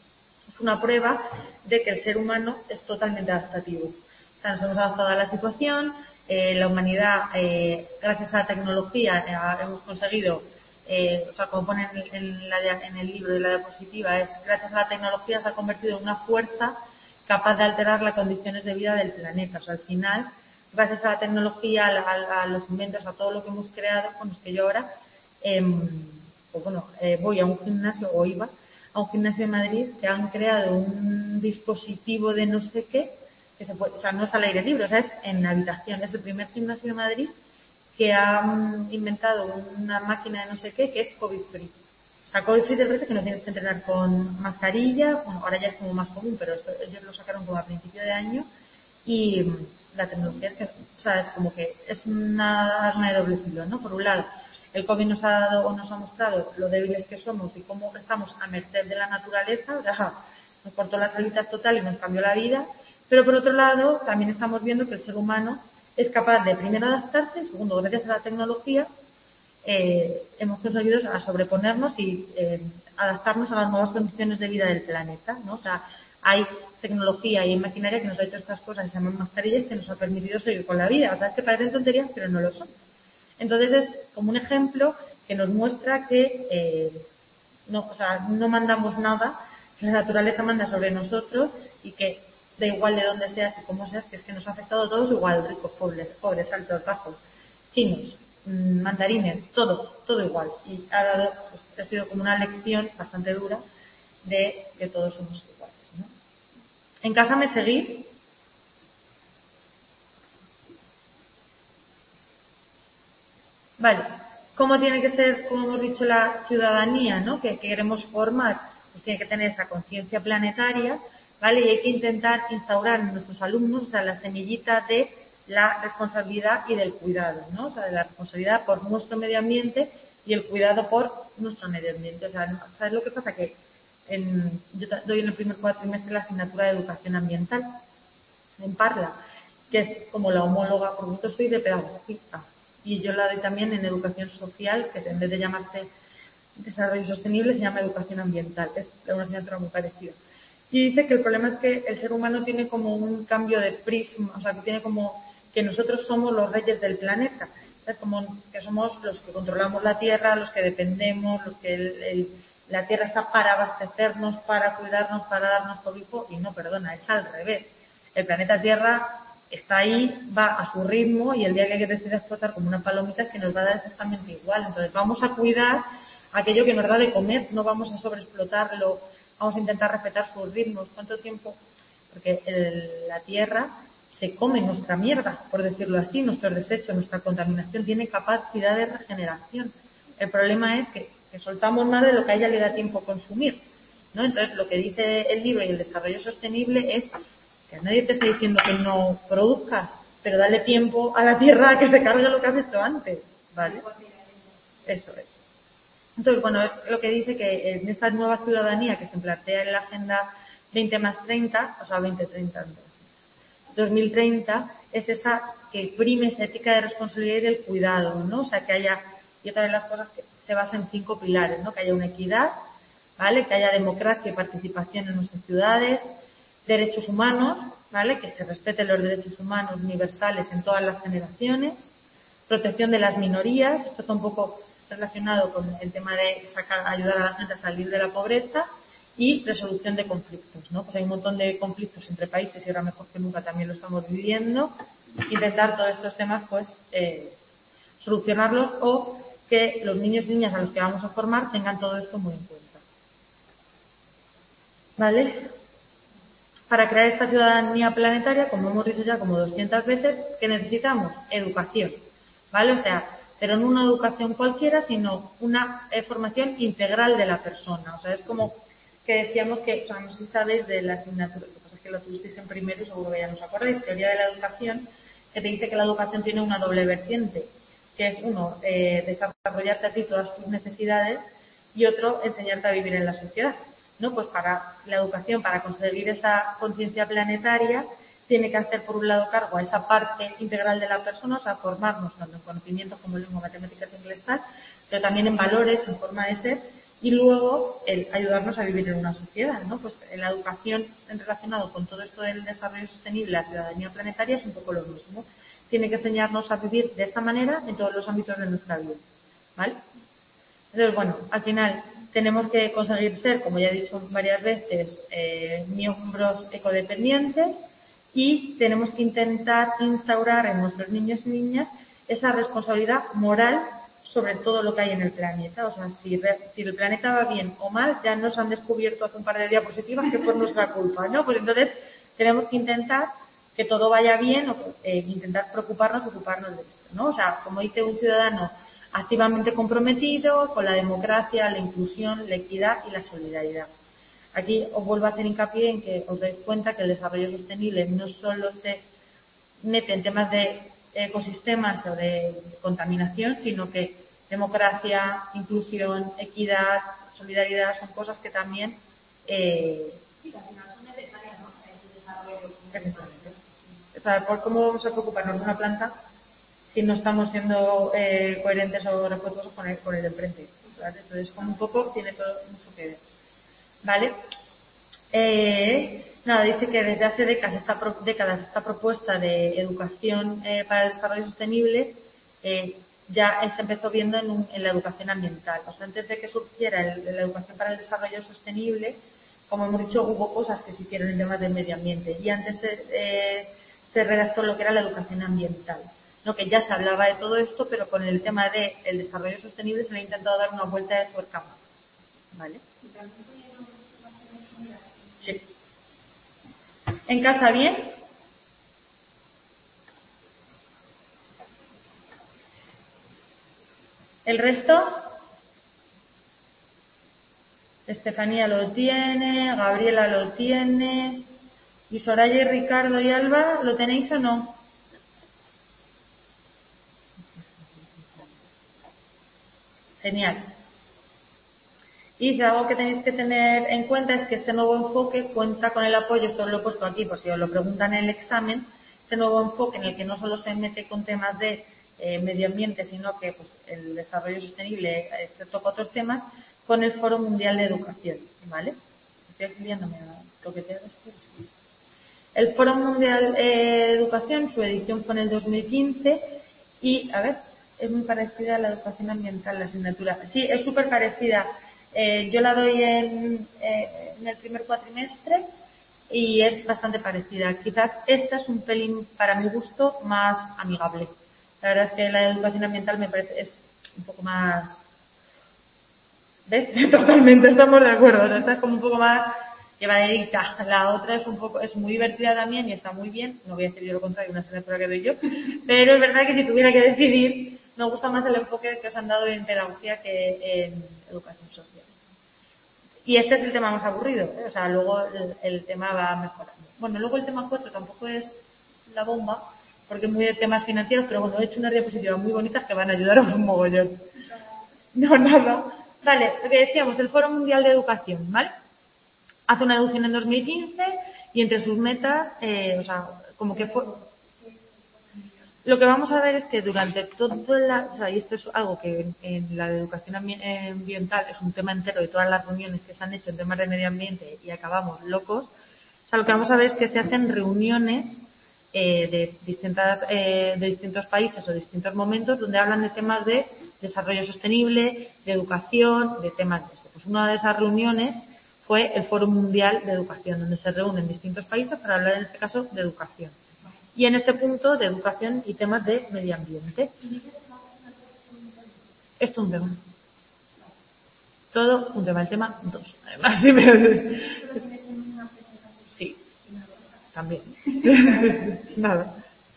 es una prueba de que el ser humano es totalmente adaptativo. O sea, nos hemos adaptado a la situación, eh, la humanidad, eh, gracias a la tecnología, eh, hemos conseguido, eh, o sea, como pone en, en, la, en el libro de la diapositiva, es gracias a la tecnología se ha convertido en una fuerza capaz de alterar las condiciones de vida del planeta. O sea, al final, gracias a la tecnología, a, a, a los inventos, a todo lo que hemos creado, bueno, es que yo ahora, eh, pues bueno, eh, voy a un gimnasio, o iba a un gimnasio de Madrid que han creado un dispositivo de no sé qué, que se puede, o sea, no es al aire libre, o sea, es en habitación. Es el primer gimnasio de Madrid que ha um, inventado una máquina de no sé qué que es COVID free. O sea, COVID free te parece que no tienes que entrenar con mascarilla, bueno, ahora ya es como más común, pero esto, ellos lo sacaron como a principio de año y um, la tecnología es que, o sea, es como que es una arma de doble filo, ¿no? Por un lado, el COVID nos ha dado o nos ha mostrado lo débiles que somos y cómo estamos a merced de la naturaleza, o sea, nos cortó las alitas total y nos cambió la vida, pero por otro lado, también estamos viendo que el ser humano es capaz de, primero, adaptarse, segundo, gracias a la tecnología, eh, hemos conseguido a sobreponernos y eh, adaptarnos a las nuevas condiciones de vida del planeta, ¿no? O sea, hay tecnología y maquinaria que nos ha hecho estas cosas que se llaman mascarillas que nos ha permitido seguir con la vida. O sea, es que parecen tonterías, pero no lo son. Entonces es como un ejemplo que nos muestra que eh, no, o sea, no mandamos nada, la naturaleza manda sobre nosotros y que da igual de dónde seas y cómo seas, que es que nos ha afectado a todos igual, ricos, pobres, pobres, altos, bajos, chinos, mmm, mandarines, todo, todo igual. Y ha dado, pues, ha sido como una lección bastante dura de que todos somos iguales, ¿no? ¿En casa me seguís? Vale. ¿Cómo tiene que ser, como hemos dicho, la ciudadanía, ¿no? Que, que queremos formar? Pues tiene que tener esa conciencia planetaria, ¿vale? Y hay que intentar instaurar en nuestros alumnos, o sea, la semillita de la responsabilidad y del cuidado, ¿no? O sea, de la responsabilidad por nuestro medio ambiente y el cuidado por nuestro medio ambiente. O sea, ¿sabes lo que pasa? Que en, yo doy en el primer cuatrimestre la asignatura de educación ambiental en Parla, que es como la homóloga, porque yo soy de pedagogía. Y yo la doy también en educación social, que es, en vez de llamarse desarrollo sostenible, se llama educación ambiental. Es una asignatura muy parecida. Y dice que el problema es que el ser humano tiene como un cambio de prisma, o sea, que tiene como que nosotros somos los reyes del planeta. Es como que somos los que controlamos la Tierra, los que dependemos, los que el, el, la Tierra está para abastecernos, para cuidarnos, para darnos cobijo, y no, perdona, es al revés. El planeta Tierra está ahí, va a su ritmo, y el día que hay que decida explotar como una palomita es que nos va a dar exactamente igual. Entonces vamos a cuidar aquello que nos da de comer, no vamos a sobreexplotarlo, vamos a intentar respetar sus ritmos. ¿Cuánto tiempo? Porque el, la Tierra se come nuestra mierda, por decirlo así, nuestros desechos, nuestra contaminación tiene capacidad de regeneración. El problema es que, que soltamos más de lo que a ella le da tiempo a consumir, ¿no? Entonces lo que dice el libro y el desarrollo sostenible es que nadie te está diciendo que no produzcas, pero dale tiempo a la Tierra a que se cargue lo que has hecho antes, ¿vale? Eso es. Entonces, bueno, es lo que dice que en esta nueva ciudadanía que se plantea en la Agenda veinte más treinta, o sea, veinte treinta, dos mil treinta, es esa que prime esa ética de responsabilidad y del cuidado, ¿no? O sea, que haya, y otra de las cosas que se basa en cinco pilares, ¿no? Que haya una equidad, ¿vale? Que haya democracia y participación en nuestras ciudades, derechos humanos, ¿vale? Que se respeten los derechos humanos universales en todas las generaciones, protección de las minorías, esto está un poco relacionado con el tema de sacar, ayudar a la gente a salir de la pobreza, y resolución de conflictos, ¿no? Pues hay un montón de conflictos entre países y ahora mejor que nunca también lo estamos viviendo. Intentar todos estos temas, pues, eh, solucionarlos, o que los niños y niñas a los que vamos a formar tengan todo esto muy en cuenta. ¿Vale? Para crear esta ciudadanía planetaria, como hemos dicho ya como doscientas veces, ¿qué necesitamos? Educación, ¿vale? O sea, pero no una educación cualquiera, sino una eh, formación integral de la persona. O sea, es como que decíamos que, o sea, no sé si sabéis de la asignatura, lo que pasa es que lo tuvisteis en primero y seguro que ya no os acordáis, teoría de la educación, que te dice que la educación tiene una doble vertiente, que es uno, eh, desarrollarte a ti todas tus necesidades, y otro, enseñarte a vivir en la sociedad, ¿no? Pues para la educación, para conseguir esa conciencia planetaria, tiene que hacer por un lado cargo a esa parte integral de la persona, o sea, formarnos tanto en conocimientos como lengua, matemáticas, inglés, tal, pero también en valores, en forma de ser, y luego el ayudarnos a vivir en una sociedad, ¿no? Pues en la educación en relacionado con todo esto del desarrollo sostenible, la ciudadanía planetaria, es un poco lo mismo. Tiene que enseñarnos a vivir de esta manera en todos los ámbitos de nuestra vida, ¿vale? Entonces, bueno, al final tenemos que conseguir ser, como ya he dicho varias veces, eh, miembros ecodependientes, y tenemos que intentar instaurar en nuestros niños y niñas esa responsabilidad moral sobre todo lo que hay en el planeta. O sea, si, re, si el planeta va bien o mal, ya nos han descubierto hace un par de diapositivas que fue nuestra culpa, ¿no? Pues entonces tenemos que intentar que todo vaya bien, o eh, intentar preocuparnos, ocuparnos de esto, ¿no? O sea, como dice un ciudadano activamente comprometido con la democracia, la inclusión, la equidad y la solidaridad. Aquí os vuelvo a hacer hincapié en que os dais cuenta que el desarrollo sostenible no solo se mete en temas de ecosistemas o de contaminación, sino que democracia, inclusión, equidad, solidaridad son cosas que también eh, sí, que al final son necesarias, ¿no? Ese desarrollo. O sea, ¿por cómo vamos a preocuparnos de una planta si no estamos siendo eh, coherentes o respetuosos con el, con el enfrente? ¿Vale? Entonces, como un poco tiene todo mucho que ver. ¿Vale? Eh, nada, dice que desde hace décadas esta, pro, décadas esta propuesta de educación eh, para el desarrollo sostenible eh, ya se empezó viendo en, un, en la educación ambiental. O sea, antes de que surgiera el, la educación para el desarrollo sostenible, como hemos dicho, hubo cosas que se hicieron en temas de medio ambiente. Y antes se, eh, se redactó lo que era la educación ambiental, ¿no? Que ya se hablaba de todo esto, pero con el tema del de desarrollo sostenible se le ha intentado dar una vuelta de tuerca más. ¿Vale? Sí. ¿En casa bien? ¿El resto? Estefanía lo tiene, Gabriela lo tiene, y Soraya y Ricardo y Alba, ¿lo tenéis o no? Genial. Y algo que tenéis que tener en cuenta es que este nuevo enfoque cuenta con el apoyo, esto lo he puesto aquí por si os lo preguntan en el examen, este nuevo enfoque en el que no solo se mete con temas de eh, medio ambiente, sino que pues, el desarrollo sostenible eh, toca otros temas, con el Foro Mundial de Educación, ¿vale? Estoy escribiéndome a toqueteo esto. El Foro Mundial eh, de Educación, su edición fue en el dos mil quince y, a ver, es muy parecida a la educación ambiental, la asignatura. Sí, es súper parecida. Eh, yo la doy en, eh, en el primer cuatrimestre y es bastante parecida. Quizás esta es un pelín, para mi gusto, más amigable. La verdad es que la educación ambiental me parece es un poco más... ¿Ves? Totalmente, estamos de acuerdo. O sea, esta es como un poco más llevadita. La otra es un poco, es muy divertida también y está muy bien. No voy a decir yo lo contrario, una asignatura que doy yo. Pero es verdad que si tuviera que decidir, me gusta más el enfoque que os han dado en pedagogía que en educación social. Y este es el tema más aburrido, ¿eh? O sea, luego el, el tema va mejorando. Bueno, luego el tema cuatro tampoco es la bomba, porque es muy de temas financieros, pero bueno, he hecho unas diapositivas muy bonitas que van a ayudar a un mogollón. No, nada. Vale, lo que decíamos, el Foro Mundial de Educación, ¿vale? Hace una edición en dos mil quince y entre sus metas, eh, o sea, como que fue... Lo que vamos a ver es que durante todo la, o sea, y esto es algo que en, en la educación ambiental es un tema entero de todas las reuniones que se han hecho en temas de medio ambiente y acabamos locos. O sea, lo que vamos a ver es que se hacen reuniones eh, de distintas, eh, de distintos países o distintos momentos donde hablan de temas de desarrollo sostenible, de educación, de temas de esto. Pues una de esas reuniones fue el Foro Mundial de Educación, donde se reúnen distintos países para hablar en este caso de educación. Y en este punto de educación y temas de medio ambiente. Esto es un tema. Todo un tema, el tema dos. Además, sí, me... sí, también. Nada.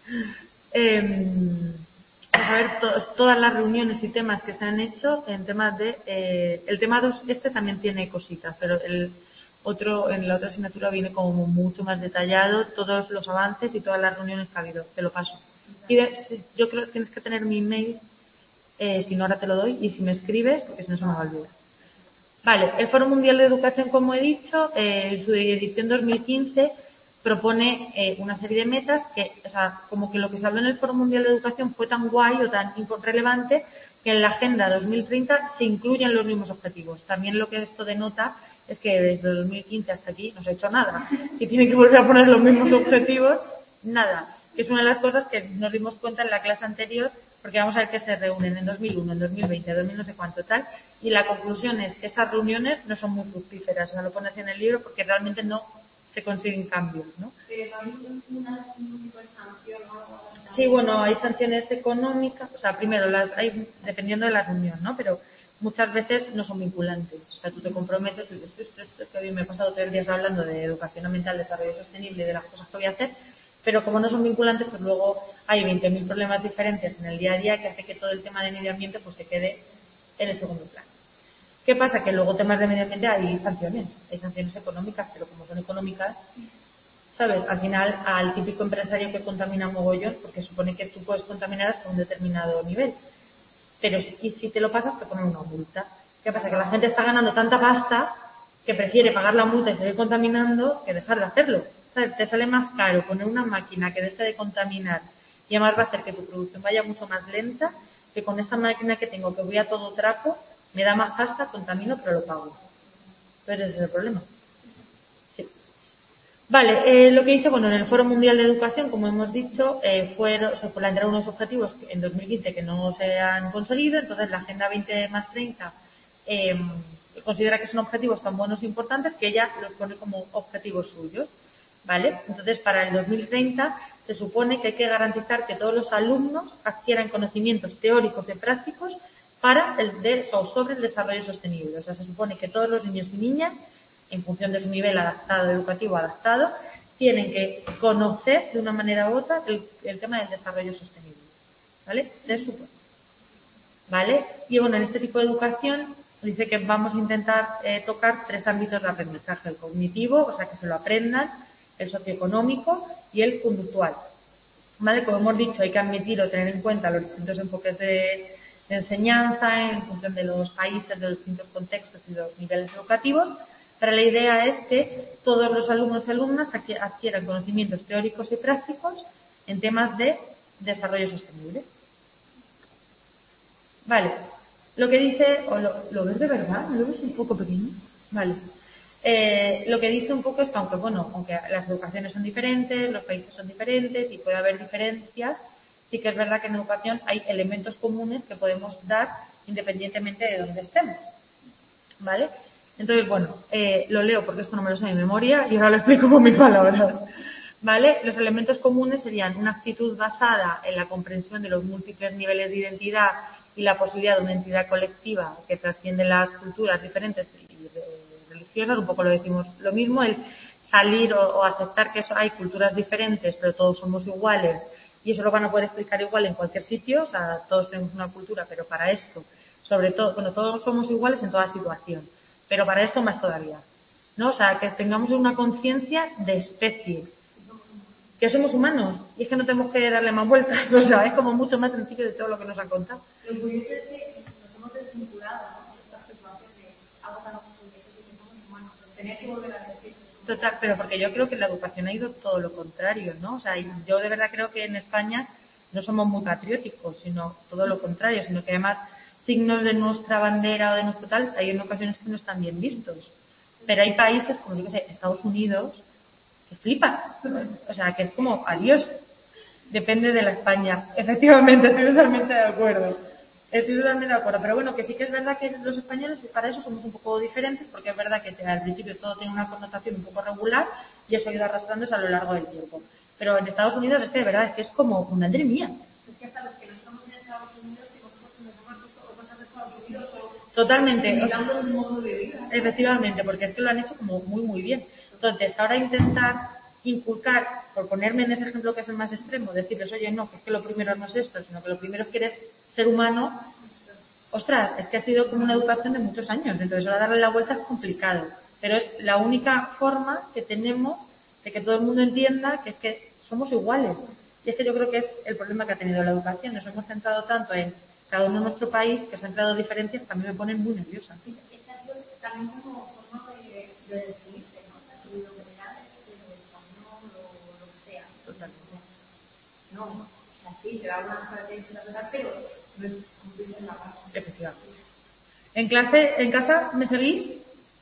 Eh, vamos a ver to todas las reuniones y temas que se han hecho en temas de... Eh, el tema dos, este también tiene cositas, pero el... Otro, en la otra asignatura viene como mucho más detallado todos los avances y todas las reuniones que ha habido. Te lo paso. Y de, yo creo que tienes que tener mi email, eh, si no ahora te lo doy, y si me escribes, porque si no se me va a olvidar. Vale, el Foro Mundial de Educación, como he dicho, eh, en su edición dos mil quince propone eh, una serie de metas que, o sea, como que lo que se habló en el Foro Mundial de Educación fue tan guay o tan relevante que en la Agenda dos mil treinta se incluyen los mismos objetivos. También lo que esto denota es que desde dos mil quince hasta aquí no se ha hecho nada. Si tienen que volver a poner los mismos objetivos, nada. Que es una de las cosas que nos dimos cuenta en la clase anterior, porque vamos a ver que se reúnen en dos mil uno, en dos mil veinte, en dos mil no sé cuánto tal, y la conclusión es que esas reuniones no son muy fructíferas. O sea, lo pones en el libro porque realmente no se consiguen cambios, ¿no? Pero también una tipo de sanción o algo así. Sí, bueno, hay sanciones económicas, o sea, primero, las hay dependiendo de la reunión, ¿no? Pero muchas veces no son vinculantes. O sea, tú te comprometes y dices, esto, esto, que hoy me he pasado tres días hablando de educación ambiental, desarrollo sostenible, de las cosas que voy a hacer, pero como no son vinculantes, pues luego hay veinte mil problemas diferentes en el día a día que hace que todo el tema de medio ambiente pues se quede en el segundo plano. ¿Qué pasa? Que luego temas de medio ambiente hay sanciones, hay sanciones económicas, pero como son económicas, ¿sabes? Al final, al típico empresario que contamina mogollón, porque supone que tú puedes contaminar hasta un determinado nivel. Pero si, si te lo pasas, te ponen una multa. ¿Qué pasa? Que la gente está ganando tanta pasta que prefiere pagar la multa y seguir contaminando que dejar de hacerlo. ¿Sabes? Te sale más caro poner una máquina que deje de contaminar y además va a hacer que tu producción vaya mucho más lenta que con esta máquina que tengo, que voy a todo trapo, me da más pasta, contamino, pero lo pago. Entonces ese es el problema. Sí. Vale, eh, lo que dice, bueno, en el Foro Mundial de Educación, como hemos dicho, eh, fueron, se plantearon unos objetivos en dos mil quince que no se han conseguido, entonces la Agenda veinte más treinta eh, considera que son objetivos tan buenos e importantes que ella los pone como objetivos suyos, ¿vale? Entonces, para el dos mil treinta se supone que hay que garantizar que todos los alumnos adquieran conocimientos teóricos y prácticos para el de, o sobre el desarrollo sostenible. O sea, se supone que todos los niños y niñas, en función de su nivel adaptado, educativo adaptado, tienen que conocer de una manera u otra el, el tema del desarrollo sostenible, ¿vale? Se supone, ¿vale? Y bueno, en este tipo de educación dice que vamos a intentar eh, tocar tres ámbitos de aprendizaje: el cognitivo, o sea, que se lo aprendan, el socioeconómico y el conductual, ¿vale? Como hemos dicho, hay que admitir o tener en cuenta los distintos enfoques de, de enseñanza en función de los países, de los distintos contextos y de los niveles educativos. Pero la idea es que todos los alumnos y alumnas adquieran conocimientos teóricos y prácticos en temas de desarrollo sostenible. Vale. Lo que dice, o lo, ¿lo ves de verdad? ¿Lo ves un poco pequeño? Vale. Eh, lo que dice un poco es que aunque, bueno, aunque las educaciones son diferentes, los países son diferentes y puede haber diferencias, sí que es verdad que en educación hay elementos comunes que podemos dar independientemente de donde estemos. ¿Vale? Entonces, bueno, eh, lo leo porque esto no me lo sé de memoria y ahora lo explico con mis palabras. ¿Vale? Los elementos comunes serían una actitud basada en la comprensión de los múltiples niveles de identidad y la posibilidad de una identidad colectiva que trasciende las culturas diferentes y religiones, un poco lo decimos lo mismo, el salir o, o aceptar que eso, hay culturas diferentes, pero todos somos iguales y eso lo van a poder explicar igual en cualquier sitio, o sea, todos tenemos una cultura, pero para esto, sobre todo, bueno, todos somos iguales en toda situación. Pero para esto más todavía, ¿no? O sea, que tengamos una conciencia de especie, que somos humanos, y es que no tenemos que darle más vueltas, o sea, es como mucho más sencillo de todo lo que nos han contado. Lo curioso es que nos hemos desvinculado, ¿no?, de esta situación de algo tan obsoleto que somos humanos, tener que volver a decir. Total, pero porque yo creo que la educación ha ido todo lo contrario, ¿no? O sea, yo de verdad creo que en España no somos muy patrióticos, sino todo lo contrario, sino que además signos de nuestra bandera o de nuestro tal, hay en ocasiones que no están bien vistos. Pero hay países, como yo que sé, Estados Unidos, que flipas. O sea, que es como, adiós, depende de la España. Efectivamente, estoy totalmente de acuerdo. Estoy totalmente de acuerdo. Pero bueno, que sí que es verdad que los españoles para eso somos un poco diferentes, porque es verdad que al principio todo tiene una connotación un poco regular y eso ha ido arrastrándose a lo largo del tiempo. Pero en Estados Unidos es que de verdad es que es como, madre mía. Es que hasta los que no estamos en Estados Unidos, si nosotros nos hemos visto cosas de Estados Unidos o totalmente, o sea, el modo de vida. Efectivamente, porque es que lo han hecho como muy muy bien. Entonces, ahora intentar inculcar, por ponerme en ese ejemplo que es el más extremo, decirles, oye, no, que es que lo primero no es esto, sino que lo primero es que eres ser humano. Ostras, es que ha sido como una educación de muchos años, entonces ahora darle la vuelta es complicado, pero es la única forma que tenemos de que todo el mundo entienda que es que somos iguales. Y es que yo creo que es el problema que ha tenido la educación. Nos hemos centrado tanto en cada uno en nuestro país que se han creado diferencias que a mí me ponen muy nerviosa. También como forma de, de definirse, ¿no? O sea, tu identidad es el español o lo que sea. Totalmente. No, así, te da unas características, pero no es cumplir en la base. Efectivamente. ¿En clase, en casa me seguís?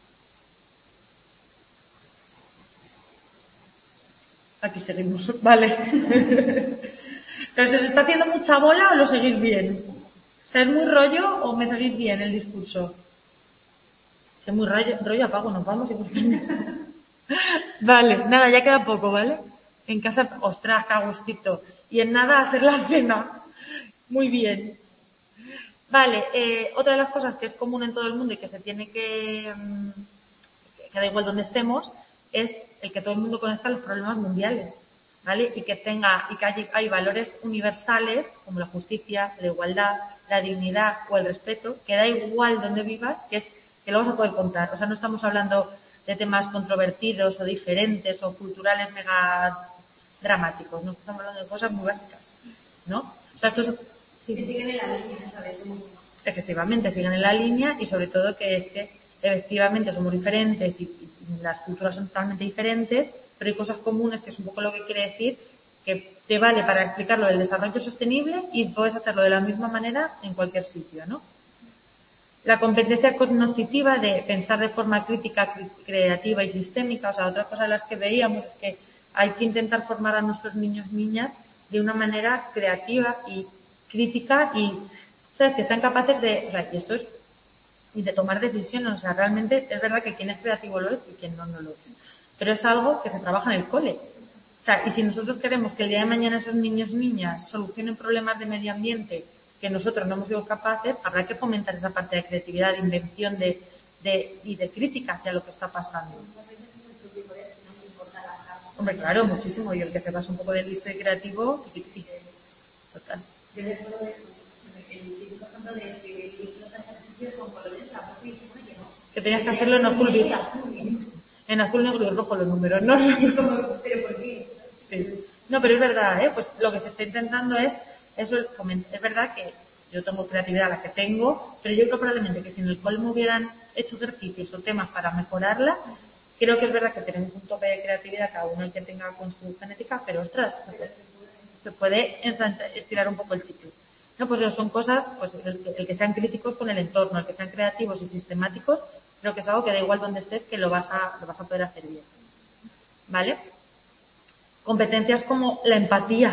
Aquí seguimos, vale. ¿Pero se os está haciendo mucha bola o lo seguís bien? O sea, ¿es muy rollo o me seguís bien el discurso? Si es muy rollo, rollo apago, nos vamos y buscamos. Vale, nada, ya queda poco, ¿vale? En casa, ostras, qué gustito. Y en nada, hacer la cena. Muy bien. Vale, eh, otra de las cosas que es común en todo el mundo y que se tiene que, que da igual donde estemos, es el que todo el mundo conozca los problemas mundiales, ¿vale? Y que tenga, y que hay, hay valores universales como la justicia, la igualdad, la dignidad o el respeto, que da igual donde vivas, que es que lo vas a poder contar. O sea, no estamos hablando de temas controvertidos o diferentes o culturales mega dramáticos, no estamos hablando de cosas muy básicas, ¿no? O sea, esto es, sí. Que siguen en la línea, ¿sabes? Efectivamente, siguen en la línea y sobre todo que es que efectivamente somos diferentes y, y las culturas son totalmente diferentes, pero hay cosas comunes que es un poco lo que quiere decir que te vale para explicar lo del desarrollo sostenible y puedes hacerlo de la misma manera en cualquier sitio, ¿no? La competencia cognitiva de pensar de forma crítica, creativa y sistémica. O sea, otra cosa de las que veíamos es que hay que intentar formar a nuestros niños y niñas de una manera creativa y crítica y, ¿sabes?, que sean capaces de, o sea, y esto es, y de tomar decisiones. O sea, realmente es verdad que quien es creativo lo es y quien no, no lo es. Pero es algo que se trabaja en el cole. O sea, y si nosotros queremos que el día de mañana esos niños y niñas solucionen problemas de medio ambiente que nosotros no hemos sido capaces, habrá que fomentar esa parte de creatividad, de invención, de, de, y de crítica hacia lo que está pasando. Hombre, claro, muchísimo. Y el que se pasa un poco de listo y creativo, total. Yo recuerdo el típico ejemplo de que los ejercicios con colores, la profe dice que no. Que tenías que hacerlo en azul vivo. En azul, negro y rojo los números, ¿no? ¿Pero por qué? Sí. No, pero es verdad, ¿eh? Pues lo que se está intentando es, eso es verdad que yo tengo creatividad la que tengo, pero yo creo probablemente que si en el cole me hubieran hecho ejercicios o temas para mejorarla, creo que es verdad que tenemos un tope de creatividad cada uno el que tenga con su genética, pero ostras, se puede, se puede estirar un poco el ciclo. No, pues son cosas, pues el que, el que sean críticos con el entorno, el que sean creativos y sistemáticos, creo que es algo que da igual donde estés, que lo vas a, lo vas a poder hacer bien. ¿Vale? Competencias como la empatía.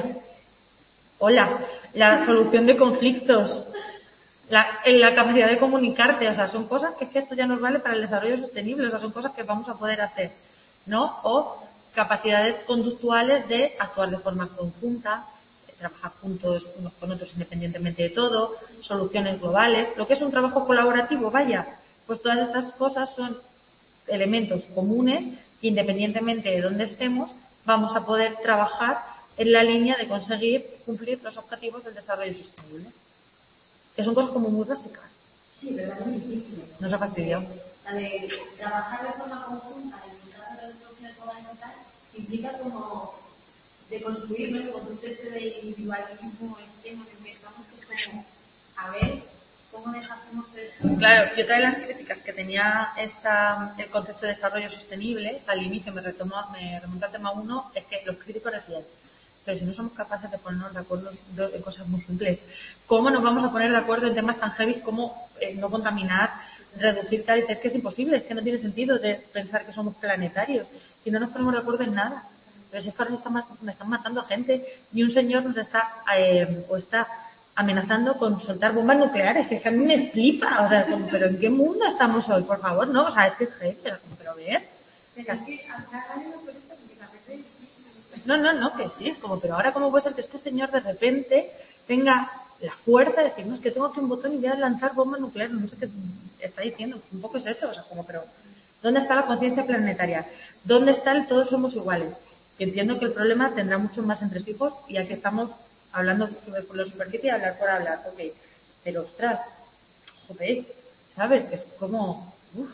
Hola, la solución de conflictos, la, la capacidad de comunicarte, o sea, son cosas que, es que esto ya nos vale para el desarrollo sostenible, o sea, son cosas que vamos a poder hacer, ¿no? O capacidades conductuales de actuar de forma conjunta, trabajar juntos unos con otros independientemente de todo, soluciones globales, lo que es un trabajo colaborativo, vaya, pues todas estas cosas son elementos comunes que independientemente de dónde estemos, vamos a poder trabajar en la línea de conseguir cumplir los objetivos del desarrollo sostenible. Que son cosas como muy básicas. Sí, pero también difíciles. Nos ha fastidiado. La de trabajar de forma conjunta y buscar las soluciones globales y tal, implica como de construir, ¿no? El concepto este de individualismo extremo en el que estamos, que es como, a ver, ¿cómo deshacemos eso? Claro, y otra de las críticas que tenía esta, el concepto de desarrollo sostenible, al inicio me retomó, me remonta al tema uno, es que los críticos decían, pero si no somos capaces de ponernos de acuerdo en cosas muy simples, ¿cómo nos vamos a poner de acuerdo en temas tan heavy como eh, no contaminar, reducir tal? Es que es imposible, es que no tiene sentido de pensar que somos planetarios, si no nos ponemos de acuerdo en nada. Pero si es que ahora están, me están matando a gente y un señor nos está, eh, o está amenazando con soltar bombas nucleares, que es que a mí me flipa, o sea, como, pero ¿en qué mundo estamos hoy? Por favor, no, o sea, es que es heavy, pero, pero a ver. Pero es que acá hay una cosa que la gente... No, no, no, que sí, es como, pero ahora cómo puede ser que este señor de repente tenga la fuerza de decir, no, es que tengo aquí un botón y voy a lanzar bombas nucleares, no sé qué está diciendo, pues un poco es eso, o sea, como, pero ¿dónde está la conciencia planetaria? ¿Dónde está el todos somos iguales? Y entiendo que el problema tendrá muchos más entresijos y aquí estamos hablando sobre por la superficie y hablar por hablar, ok, pero ostras, joder, ¿sabes? Que es como, uff.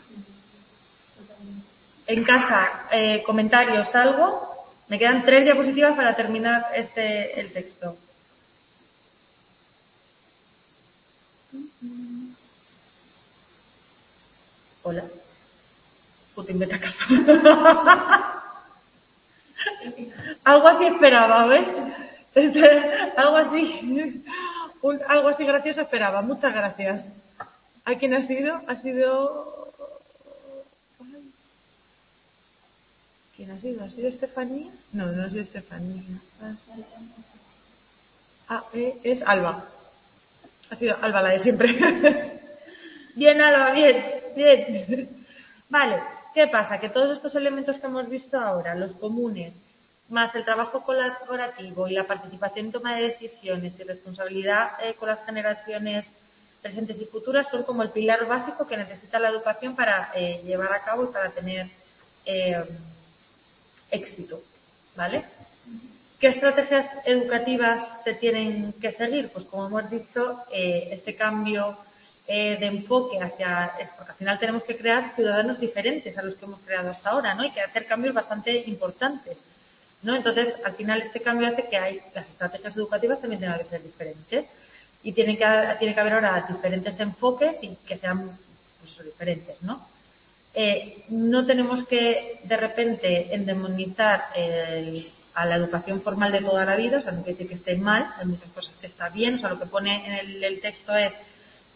En casa, eh, comentarios, algo. Me quedan tres diapositivas para terminar este el texto. Hola. Putin, vete a casa. Algo así esperaba, ¿ves? Este, algo así, un, algo así gracioso esperaba. Muchas gracias. ¿A quién ha sido? Ha sido... ¿Quién ha sido? ¿Ha sido Estefanía? No, no ha sido Estefanía. Ah, eh, es Alba. Ha sido Alba la de siempre. Bien, Alba, bien, bien. Vale, ¿qué pasa? Que todos estos elementos que hemos visto ahora, los comunes, más el trabajo colaborativo y la participación en toma de decisiones y responsabilidad eh, con las generaciones presentes y futuras son como el pilar básico que necesita la educación para eh, llevar a cabo y para tener eh, éxito, ¿vale? ¿Qué estrategias educativas se tienen que seguir? Pues como hemos dicho, eh, este cambio eh, de enfoque hacia, es porque al final tenemos que crear ciudadanos diferentes a los que hemos creado hasta ahora, ¿no? Y que hacer cambios bastante importantes, ¿no? Entonces, al final este cambio hace que hay, las estrategias educativas también tengan que ser diferentes y tiene que, tiene que haber ahora diferentes enfoques y que sean, pues eso, diferentes, ¿no? Eh, no tenemos que, de repente, endemonizar el, a la educación formal de toda la vida, o sea, no quiere decir que esté mal, hay muchas cosas que está bien, o sea, lo que pone en el, el texto es que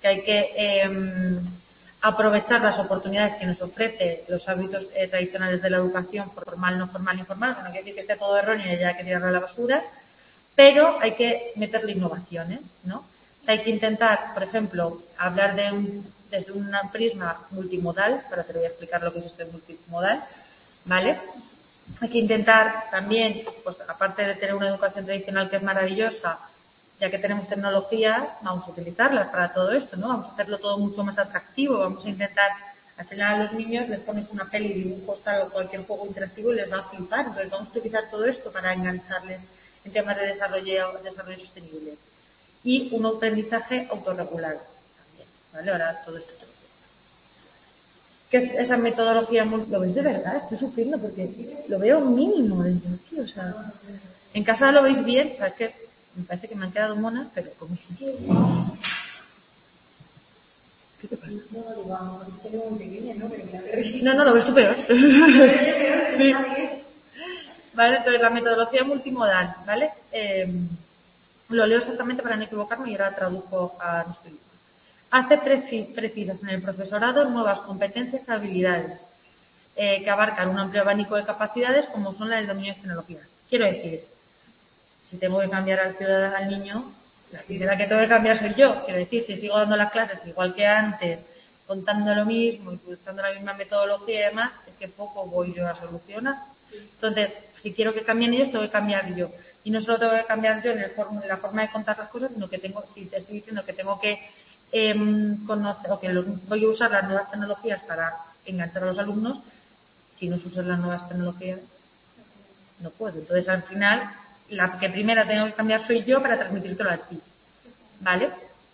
que hay que eh, aprovechar las oportunidades que nos ofrece los hábitos eh, tradicionales de la educación, formal, no formal, informal, que no quiere decir que esté todo erróneo y ya hay que tirarlo a la basura, pero hay que meterle innovaciones, ¿no? O sea, hay que intentar, por ejemplo, hablar de un, desde un prisma multimodal, ahora te voy a explicar lo que es este multimodal, ¿vale? Hay que intentar también, pues aparte de tener una educación tradicional que es maravillosa, ya que tenemos tecnología, vamos a utilizarlas para todo esto, ¿no? Vamos a hacerlo todo mucho más atractivo, vamos a intentar, al final a los niños les pones una peli, dibujos, tal, o cualquier juego interactivo y les va a flipar, entonces vamos a utilizar todo esto para engancharles en temas de desarrollo, desarrollo sostenible. Y un aprendizaje autorregulado también, ¿vale? Ahora todo esto. ¿Qué es esa metodología? Lo ves de verdad, estoy sufriendo porque lo veo mínimo dentro de aquí, o sea, en casa lo veis bien, o sea, es que me parece que me han quedado monas, pero como si... ¿Qué te pasa? No, no, lo ves tú peor. Sí. Vale, entonces la metodología multimodal, ¿vale? Eh, lo leo exactamente para no equivocarme y ahora traduzco a nuestro idioma. Hace precisas en el profesorado nuevas competencias y habilidades eh, que abarcan un amplio abanico de capacidades como son las del dominio de tecnologías. Quiero decir, si tengo que cambiar al ciudadano, al niño, la primera que tengo que cambiar soy yo. Quiero decir, si sigo dando las clases igual que antes, contando lo mismo y utilizando la misma metodología y demás, es que poco voy yo a solucionar. Entonces, si quiero que cambien ellos, tengo que cambiar yo. Y no solo tengo que cambiar yo en, el form, en la forma de contar las cosas, sino que tengo, si te estoy diciendo que tengo que eh, conocer, o que los, voy a usar las nuevas tecnologías para enganchar a los alumnos, si no uso las nuevas tecnologías, no puedo. Entonces, al final, la que primera tengo que cambiar soy yo para transmitírtelo a ti, ¿vale?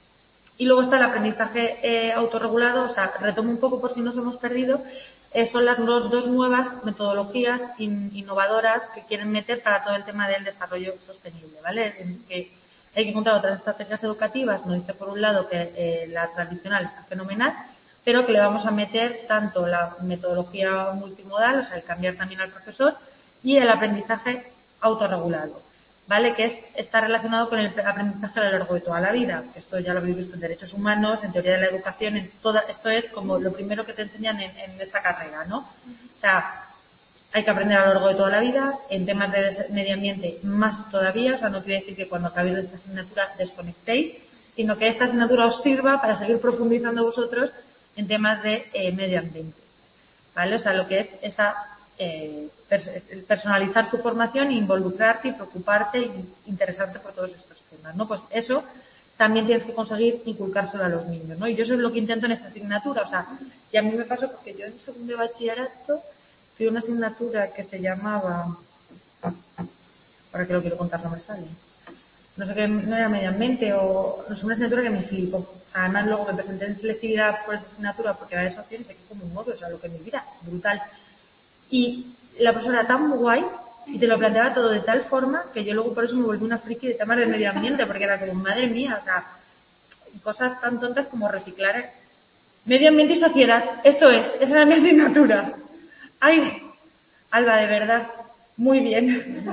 Y luego está el aprendizaje eh, autorregulado, o sea, retomo un poco por si nos hemos perdido, eh, son las dos, dos nuevas metodologías in, innovadoras que quieren meter para todo el tema del desarrollo sostenible, ¿vale? En que hay que encontrar otras estrategias educativas, nos dice por un lado que eh, la tradicional está fenomenal, pero que le vamos a meter tanto la metodología multimodal, o sea, el cambiar también al profesor, y el aprendizaje autorregulado, ¿vale? Que es, está relacionado con el aprendizaje a lo largo de toda la vida. Esto ya lo habéis visto en derechos humanos, en teoría de la educación, en toda, esto es como lo primero que te enseñan en, en esta carrera, ¿no? O sea, hay que aprender a lo largo de toda la vida, en temas de medio ambiente más todavía, o sea, no quiere decir que cuando acabéis de esta asignatura desconectéis, sino que esta asignatura os sirva para seguir profundizando vosotros en temas de eh, medio ambiente, ¿vale? O sea, lo que es esa Eh, personalizar tu formación e involucrarte y preocuparte e interesarte por todos estos temas, ¿no? Pues eso también tienes que conseguir inculcárselo a los niños, ¿no? Y yo eso es lo que intento en esta asignatura, o sea, y a mí me pasó porque yo en segundo de bachillerato fui a una asignatura que se llamaba, ahora que lo quiero contar no me sale, no sé qué, no era medio ambiente o no sé, una asignatura que me flipó. Además luego me presenté en selectividad por esta asignatura porque era de sociales y aquí como un modo, o sea, lo que es mi vida, brutal. Y la profesora era tan guay y te lo planteaba todo de tal forma que yo luego por eso me volví una friki de temas del medio ambiente, porque era como, madre mía, o sea, cosas tan tontas como reciclar medio ambiente y sociedad. Eso es, esa era mi asignatura. Ay, Alba, de verdad, muy bien.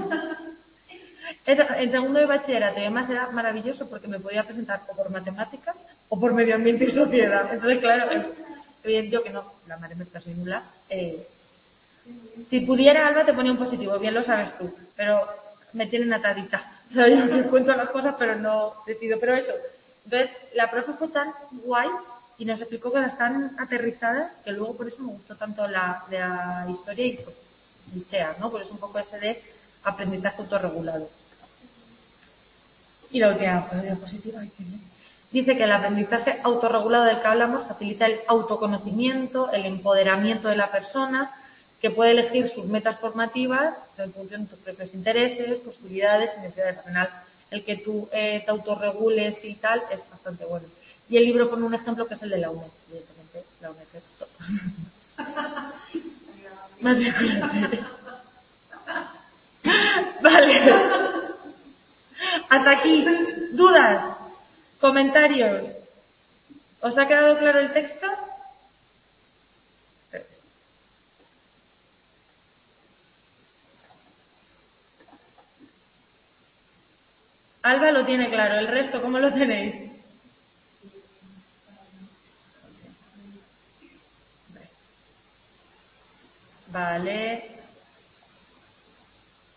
En segundo de bachillerato, y además era maravilloso porque me podía presentar o por matemáticas o por medio ambiente y sociedad. Entonces, claro, yo que no, la madre me soy nula, eh, si pudiera, Alba, te ponía un positivo, bien lo sabes tú, pero me tienen atadita. O sea, yo me cuento las cosas, pero no decido. Pero eso, entonces, la profe fue tan guay y nos explicó cosas tan aterrizadas que luego por eso me gustó tanto la, la historia y pues, liceas, ¿no? Pues es un poco ese de aprendizaje autorregulado. Y la última diapositiva, ay, qué bien. Dice que el aprendizaje autorregulado del que hablamos facilita el autoconocimiento, el empoderamiento de la persona, que puede elegir sus metas formativas en función de tus propios intereses, posibilidades y necesidades. Al final, el que tú eh, te autorregules y tal es bastante bueno. Y el libro pone un ejemplo que es el de la U N E D. Evidentemente, la U N E D es todo. Matricúlate. Vale. Hasta aquí. ¿Dudas? ¿Comentarios? ¿Os ha quedado claro el texto? Alba lo tiene claro, el resto, ¿cómo lo tenéis?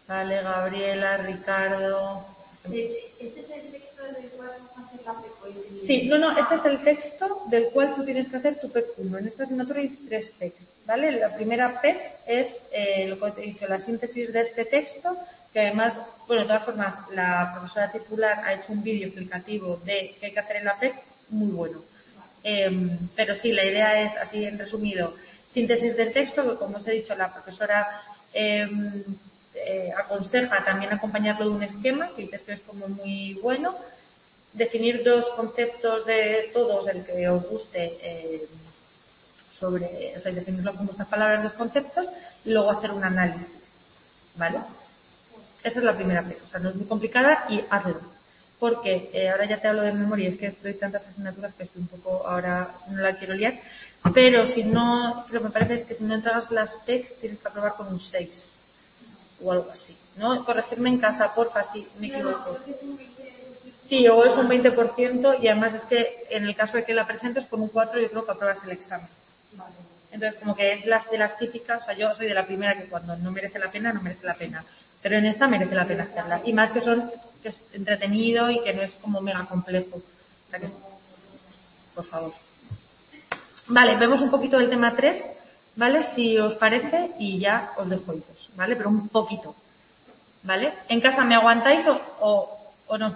Vale, Gabriela, Ricardo. ¿Este es el texto del cual vamos a hacer la P E C? Sí, no, no, este es el texto del cual tú tienes que hacer tu P E C uno. En esta asignatura hay tres textos, ¿vale? La primera P E C es eh, lo que te he dicho, la síntesis de este texto, que además, bueno, de todas formas, la profesora titular ha hecho un vídeo explicativo de qué hay que hacer en la P E C, muy bueno. Eh, pero sí, la idea es, así en resumido, síntesis del texto, que como os he dicho, la profesora eh, eh, aconseja también acompañarlo de un esquema, que dices que es como muy bueno, definir dos conceptos de todos, el que os guste, eh, sobre, o sea, definirlo con vuestras palabras, dos conceptos, y luego hacer un análisis, ¿vale? Esa es la primera vez, o sea, no es muy complicada y hazlo. Porque eh, ahora ya te hablo de memoria, es que doy tantas asignaturas que estoy un poco, ahora no la quiero liar, pero si no, lo que me parece es que si no entregas las P E Cs tienes que aprobar con un seis o algo así, ¿no? Corregirme en casa, porfa, si me equivoco. Sí, o es un veinte por ciento y además es que en el caso de que la presentes con un cuatro yo creo que apruebas el examen. Entonces como que es las de las típicas, o sea, yo soy de la primera que cuando no merece la pena, no merece la pena. Pero en esta merece la pena hacerla. Y más que son, que es entretenido y que no es como mega complejo. O sea que es, por favor. Vale, vemos un poquito del tema tres, ¿vale? Si os parece, y ya os dejo iros, ¿vale? Pero un poquito, ¿vale? ¿En casa me aguantáis o, o, o no?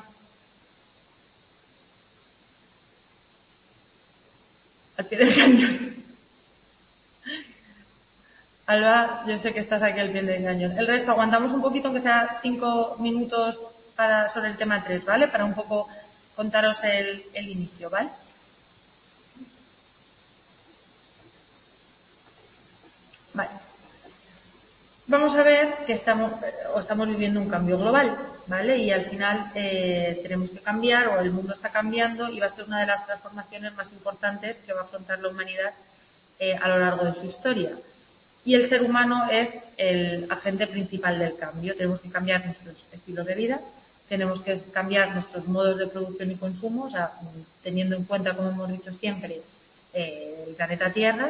Al pie del cañón. Alba, yo sé que estás aquí al pie del cañón. El resto, aguantamos un poquito, aunque sea cinco minutos para, sobre el tema tres, ¿vale? Para un poco contaros el, el inicio, ¿vale? Vale. Vamos a ver que estamos, o estamos viviendo un cambio global, ¿vale? Y al final eh, tenemos que cambiar, o el mundo está cambiando, y va a ser una de las transformaciones más importantes que va a afrontar la humanidad eh, a lo largo de su historia. Y el ser humano es el agente principal del cambio. Tenemos que cambiar nuestros estilos de vida, tenemos que cambiar nuestros modos de producción y consumo, o sea, teniendo en cuenta, como hemos dicho siempre, eh, el planeta Tierra,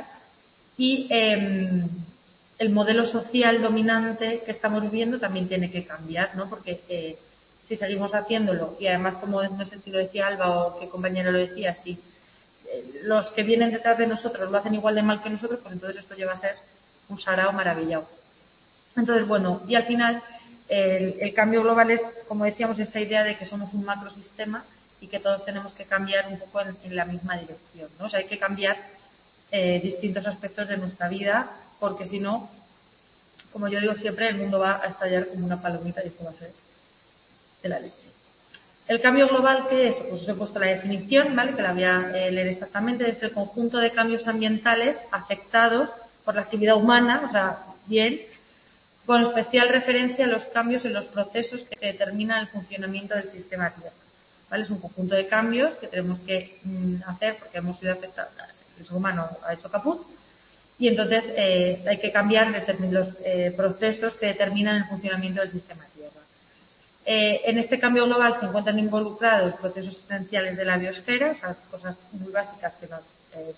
y eh, el modelo social dominante que estamos viviendo también tiene que cambiar, ¿no? Porque eh, si seguimos haciéndolo, y además, como no sé si lo decía Alba o qué compañero lo decía, si eh, los que vienen detrás de nosotros lo hacen igual de mal que nosotros, pues entonces esto lleva a ser un sarao maravillado. Entonces, bueno, y al final el, el cambio global es, como decíamos, esa idea de que somos un macrosistema y que todos tenemos que cambiar un poco en, en la misma dirección, ¿no? O sea, hay que cambiar eh, distintos aspectos de nuestra vida, porque si no, como yo digo siempre, el mundo va a estallar como una palomita y esto va a ser de la leche. El cambio global, ¿qué es? Pues os he puesto la definición, ¿vale? Que la voy a eh, leer exactamente. Es el conjunto de cambios ambientales afectados por la actividad humana, o sea, bien, con especial referencia a los cambios en los procesos que determinan el funcionamiento del sistema Tierra. ¿Vale? Es un conjunto de cambios que tenemos que mm, hacer porque hemos sido afectados, el ser humano ha hecho caput, y entonces eh, hay que cambiar los eh, procesos que determinan el funcionamiento del sistema Tierra. Eh, en este cambio global se encuentran involucrados procesos esenciales de la biosfera, o sea, cosas muy básicas que nos eh,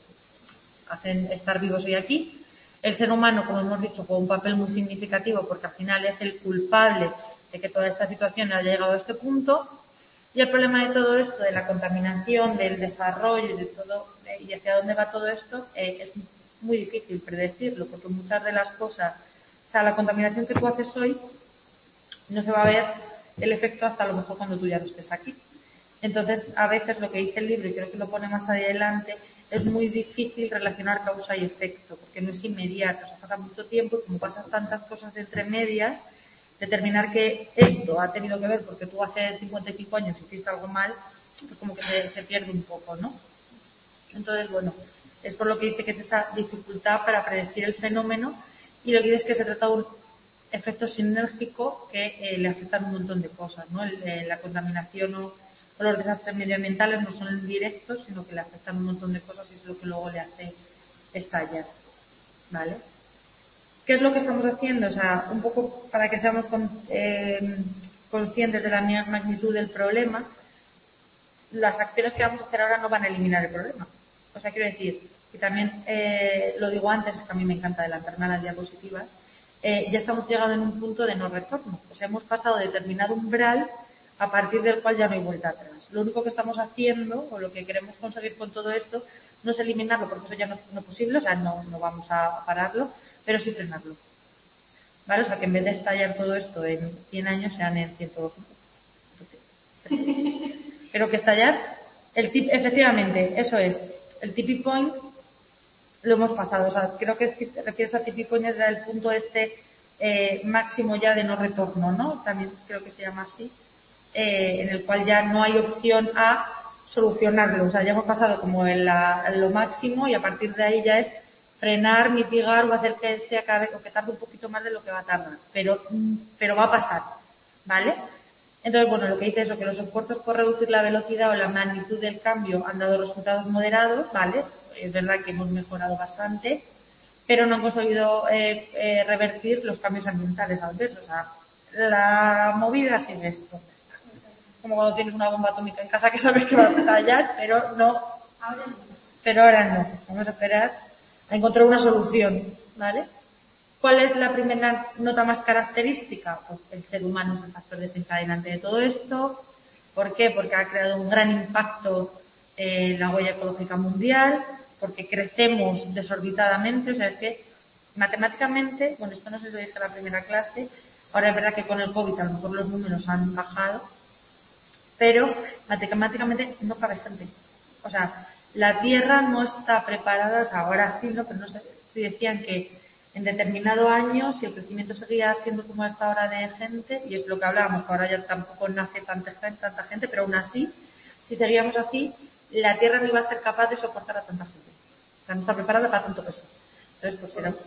hacen estar vivos hoy aquí. El ser humano, como hemos dicho, juega un papel muy significativo porque al final es el culpable de que toda esta situación haya llegado a este punto. Y el problema de todo esto, de la contaminación, del desarrollo y de todo, eh, y hacia dónde va todo esto, eh, es muy difícil predecirlo porque muchas de las cosas, o sea, la contaminación que tú haces hoy no se va a ver el efecto hasta a lo mejor cuando tú ya no estés aquí. Entonces, a veces lo que dice el libro, y creo que lo pone más adelante, es muy difícil relacionar causa y efecto, porque no es inmediato, o sea, pasa mucho tiempo y como pasas tantas cosas entre medias, determinar que esto ha tenido que ver porque tú hace cincuenta y cinco años hiciste algo mal, pues como que se, se pierde un poco, ¿no? Entonces, bueno, es por lo que dice que es esa dificultad para predecir el fenómeno, y lo que dice es que se trata de un efecto sinérgico que eh, le afectan un montón de cosas, ¿no? El, eh, la contaminación o, o los desastres medioambientales no son directos, sino que le afectan un montón de cosas y es lo que luego le hace estallar, ¿vale? ¿Qué es lo que estamos haciendo? O sea, un poco para que seamos con, eh, conscientes de la magnitud del problema, las acciones que vamos a hacer ahora no van a eliminar el problema. O sea, quiero decir, y también eh, lo digo antes, que a mí me encanta adelantarme a las diapositivas, eh, ya estamos llegando en un punto de no retorno. O sea, hemos pasado determinado umbral a partir del cual ya no hay vuelta atrás. Lo único que estamos haciendo, o lo que queremos conseguir con todo esto, no es eliminarlo, porque eso ya no, no es posible, o sea, no, no vamos a pararlo, pero sí frenarlo. ¿Vale? O sea, que en vez de estallar todo esto en cien años, sean en ciento. Pero que estallar, el tip, efectivamente, eso es, el tipping point lo hemos pasado. O sea, creo que si te refieres a tipping point era el punto este eh, máximo ya de no retorno, ¿no? También creo que se llama así, eh, en el cual ya no hay opción a solucionarlo. O sea, ya hemos pasado como en, la, en lo máximo y a partir de ahí ya es frenar, mitigar o hacer que sea cada vez, o que tarde un poquito más de lo que va a tardar. Pero, pero va a pasar, ¿vale? Entonces, bueno, lo que dice es que los esfuerzos por reducir la velocidad o la magnitud del cambio han dado resultados moderados, ¿vale? Es verdad que hemos mejorado bastante, pero no han conseguido eh, eh, revertir los cambios ambientales adversos. O sea, la movida sigue esto. Como cuando tienes una bomba atómica en casa que sabes que va a estallar, pero no, pero ahora no. Vamos a esperar a encontrar una solución, ¿vale? ¿Cuál es la primera nota más característica? Pues el ser humano es el factor desencadenante de todo esto. ¿Por qué? Porque ha creado un gran impacto en la huella ecológica mundial, porque crecemos desorbitadamente, o sea, es que matemáticamente, bueno, esto no sé si lo dije en la primera clase, ahora es verdad que con el COVID a lo mejor los números han bajado, pero matemáticamente no cabe gente. O sea, la Tierra no está preparada, o sea, ahora sí, ¿no? Pero no sé si decían que en determinado año, si el crecimiento seguía siendo como a esta hora de gente, y es lo que hablábamos, que ahora ya tampoco nace tanta gente, tanta gente, pero aún así, si seguíamos así, la Tierra no iba a ser capaz de soportar a tanta gente. O sea, no está preparada para tanto peso. Entonces, pues era...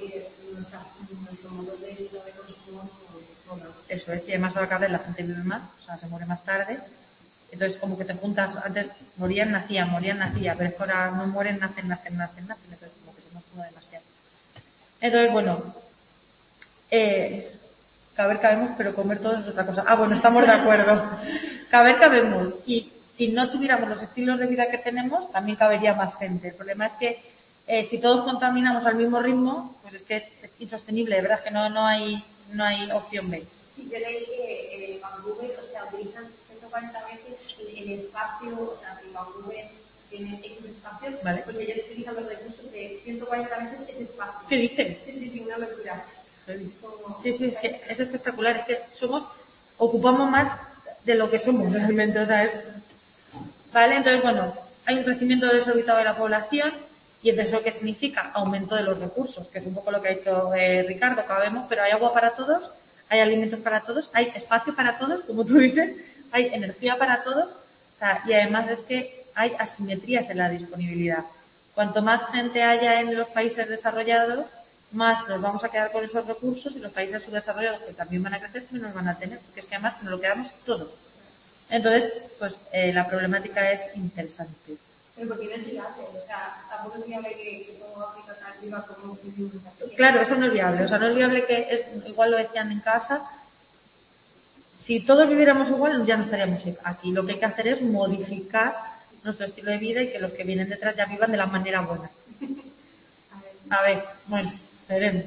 Eso es, y además ahora cada vez la gente vive más, o sea, se muere más tarde. Entonces, como que te juntas, antes morían, nacían, morían, nacían, pero es que ahora no mueren, nacen, nacen, nacen, nacen, entonces como que se nos junta demasiado. Entonces, bueno, eh, caber cabemos, pero comer todos es otra cosa. Ah, bueno, estamos de acuerdo. Caber cabemos. Y si no tuviéramos los estilos de vida que tenemos, también cabería más gente. El problema es que eh, si todos contaminamos al mismo ritmo, pues es que es, es insostenible, de verdad que no, no hay, no hay opción B. Sí, yo leí que en Vancouver, o sea, utilizan ciento cuarenta veces el, el espacio, o sea, en Vancouver tiene X espacio, ¿vale? Pues ellos utilizan los recursos de ciento cuarenta veces ese espacio. ¿Qué dices? Sí, sí, sí, una locura. Sí, sí, es que es espectacular, es que somos, ocupamos más de lo que somos realmente, o sea, es, ¿vale? Entonces, bueno, hay un crecimiento desorbitado de la población, y entonces ¿eso qué significa? Aumento de los recursos, que es un poco lo que ha dicho eh, Ricardo, que vemos, pero hay agua para todos, hay alimentos para todos, hay espacio para todos, como tú dices, hay energía para todos, o sea, y además es que hay asimetrías en la disponibilidad. Cuanto más gente haya en los países desarrollados, más nos vamos a quedar con esos recursos, y los países subdesarrollados, que también van a crecer, menos van a tener, porque es que además nos lo quedamos todo. Entonces, pues eh, la problemática es interesante. Pero porque no es viable, o sea, tampoco es viable que, que todo África tan viva como un... Claro, eso no es viable, o sea, no es viable que, es, igual lo decían en casa, si todos viviéramos igual ya no estaríamos aquí. Lo que hay que hacer es modificar nuestro estilo de vida y que los que vienen detrás ya vivan de la manera buena. A ver, bueno, veremos.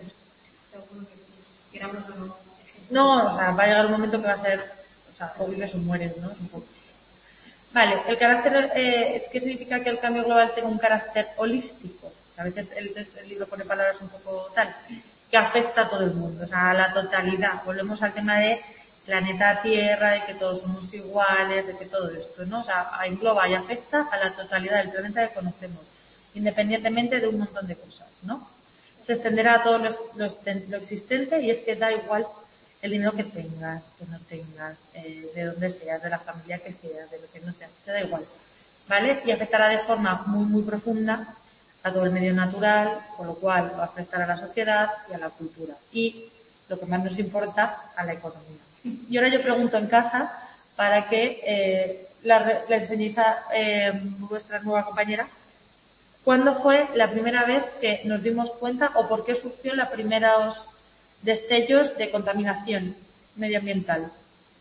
No, o sea, va a llegar un momento que va a ser, o sea, o vives o mueres, ¿no? Un poco. Vale, el carácter, eh, ¿qué significa que el cambio global tenga un carácter holístico? A veces el, el libro pone palabras un poco tal, que afecta a todo el mundo, o sea, a la totalidad. Volvemos al tema de planeta Tierra, de que todos somos iguales, de que todo esto, ¿no? O sea, engloba y afecta a la totalidad del planeta que conocemos, independientemente de un montón de cosas, ¿no? Se extenderá a todo lo, lo, lo existente, y es que da igual el dinero que tengas, que no tengas, eh, de dónde seas, de la familia que seas, de lo que no seas, te da igual, ¿vale? Y afectará de forma muy, muy profunda a todo el medio natural, con lo cual va a afectar a la sociedad y a la cultura. Y, lo que más nos importa, a la economía. Y ahora yo pregunto en casa, para que eh, la, la enseñéis a eh, vuestra nueva compañera, ¿cuándo fue la primera vez que nos dimos cuenta o por qué surgió la primeros destellos de contaminación medioambiental?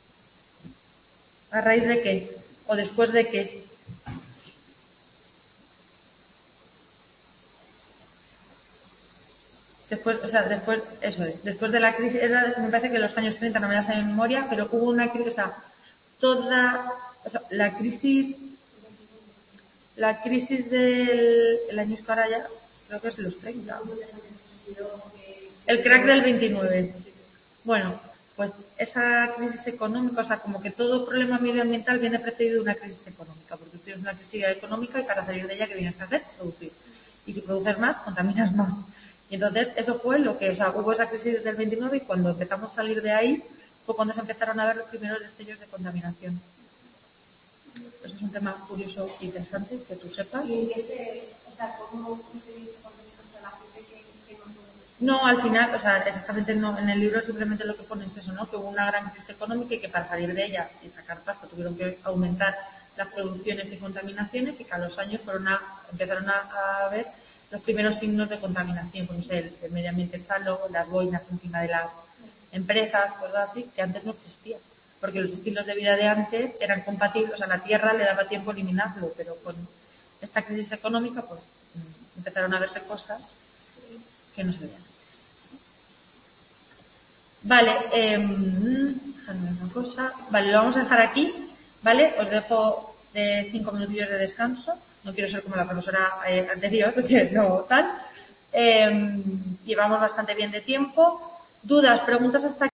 ¿A raíz de qué? ¿O después de qué? Después, o sea, después, eso es, después de la crisis, esa, me parece que los años treinta no me las sé de memoria, pero hubo una crisis, o sea, toda, o sea, la crisis, la crisis del, el año es que ahora ya, creo que es los treinta. El crack del veintinueve. Bueno, pues esa crisis económica, o sea, como que todo problema medioambiental viene precedido de una crisis económica, porque tú tienes una crisis económica y para salir de ella, ¿qué tienes que hacer? Producir. Y si produces más, contaminas más. Y entonces, eso fue lo que, o sea, hubo esa crisis del veintinueve y cuando empezamos a salir de ahí, fue cuando se empezaron a ver los primeros destellos de contaminación. Eso es un tema curioso e interesante, que tú sepas. ¿Y en qué se, o sea, cómo se dice con la gente que, que no puede? No, al final, o sea, exactamente no, en el libro simplemente lo que pone es eso, ¿no? Que hubo una gran crisis económica y que para salir de ella y sacar pasta tuvieron que aumentar las producciones y contaminaciones y que a los años fueron a, empezaron a, a ver los primeros signos de contaminación, como es el, el medio ambiente salo, las boinas encima de las empresas, cosas así, que antes no existía. Porque los estilos de vida de antes eran compatibles, o sea, la tierra le daba tiempo a eliminarlo, pero con esta crisis económica, pues, empezaron a verse cosas que no se veían antes. Vale, eh, déjame una cosa. Vale, lo vamos a dejar aquí, ¿vale? Os dejo de cinco minutillos de descanso. No quiero ser como la profesora eh, anterior, porque no tal. Eh, llevamos bastante bien de tiempo. Dudas, preguntas hasta aquí.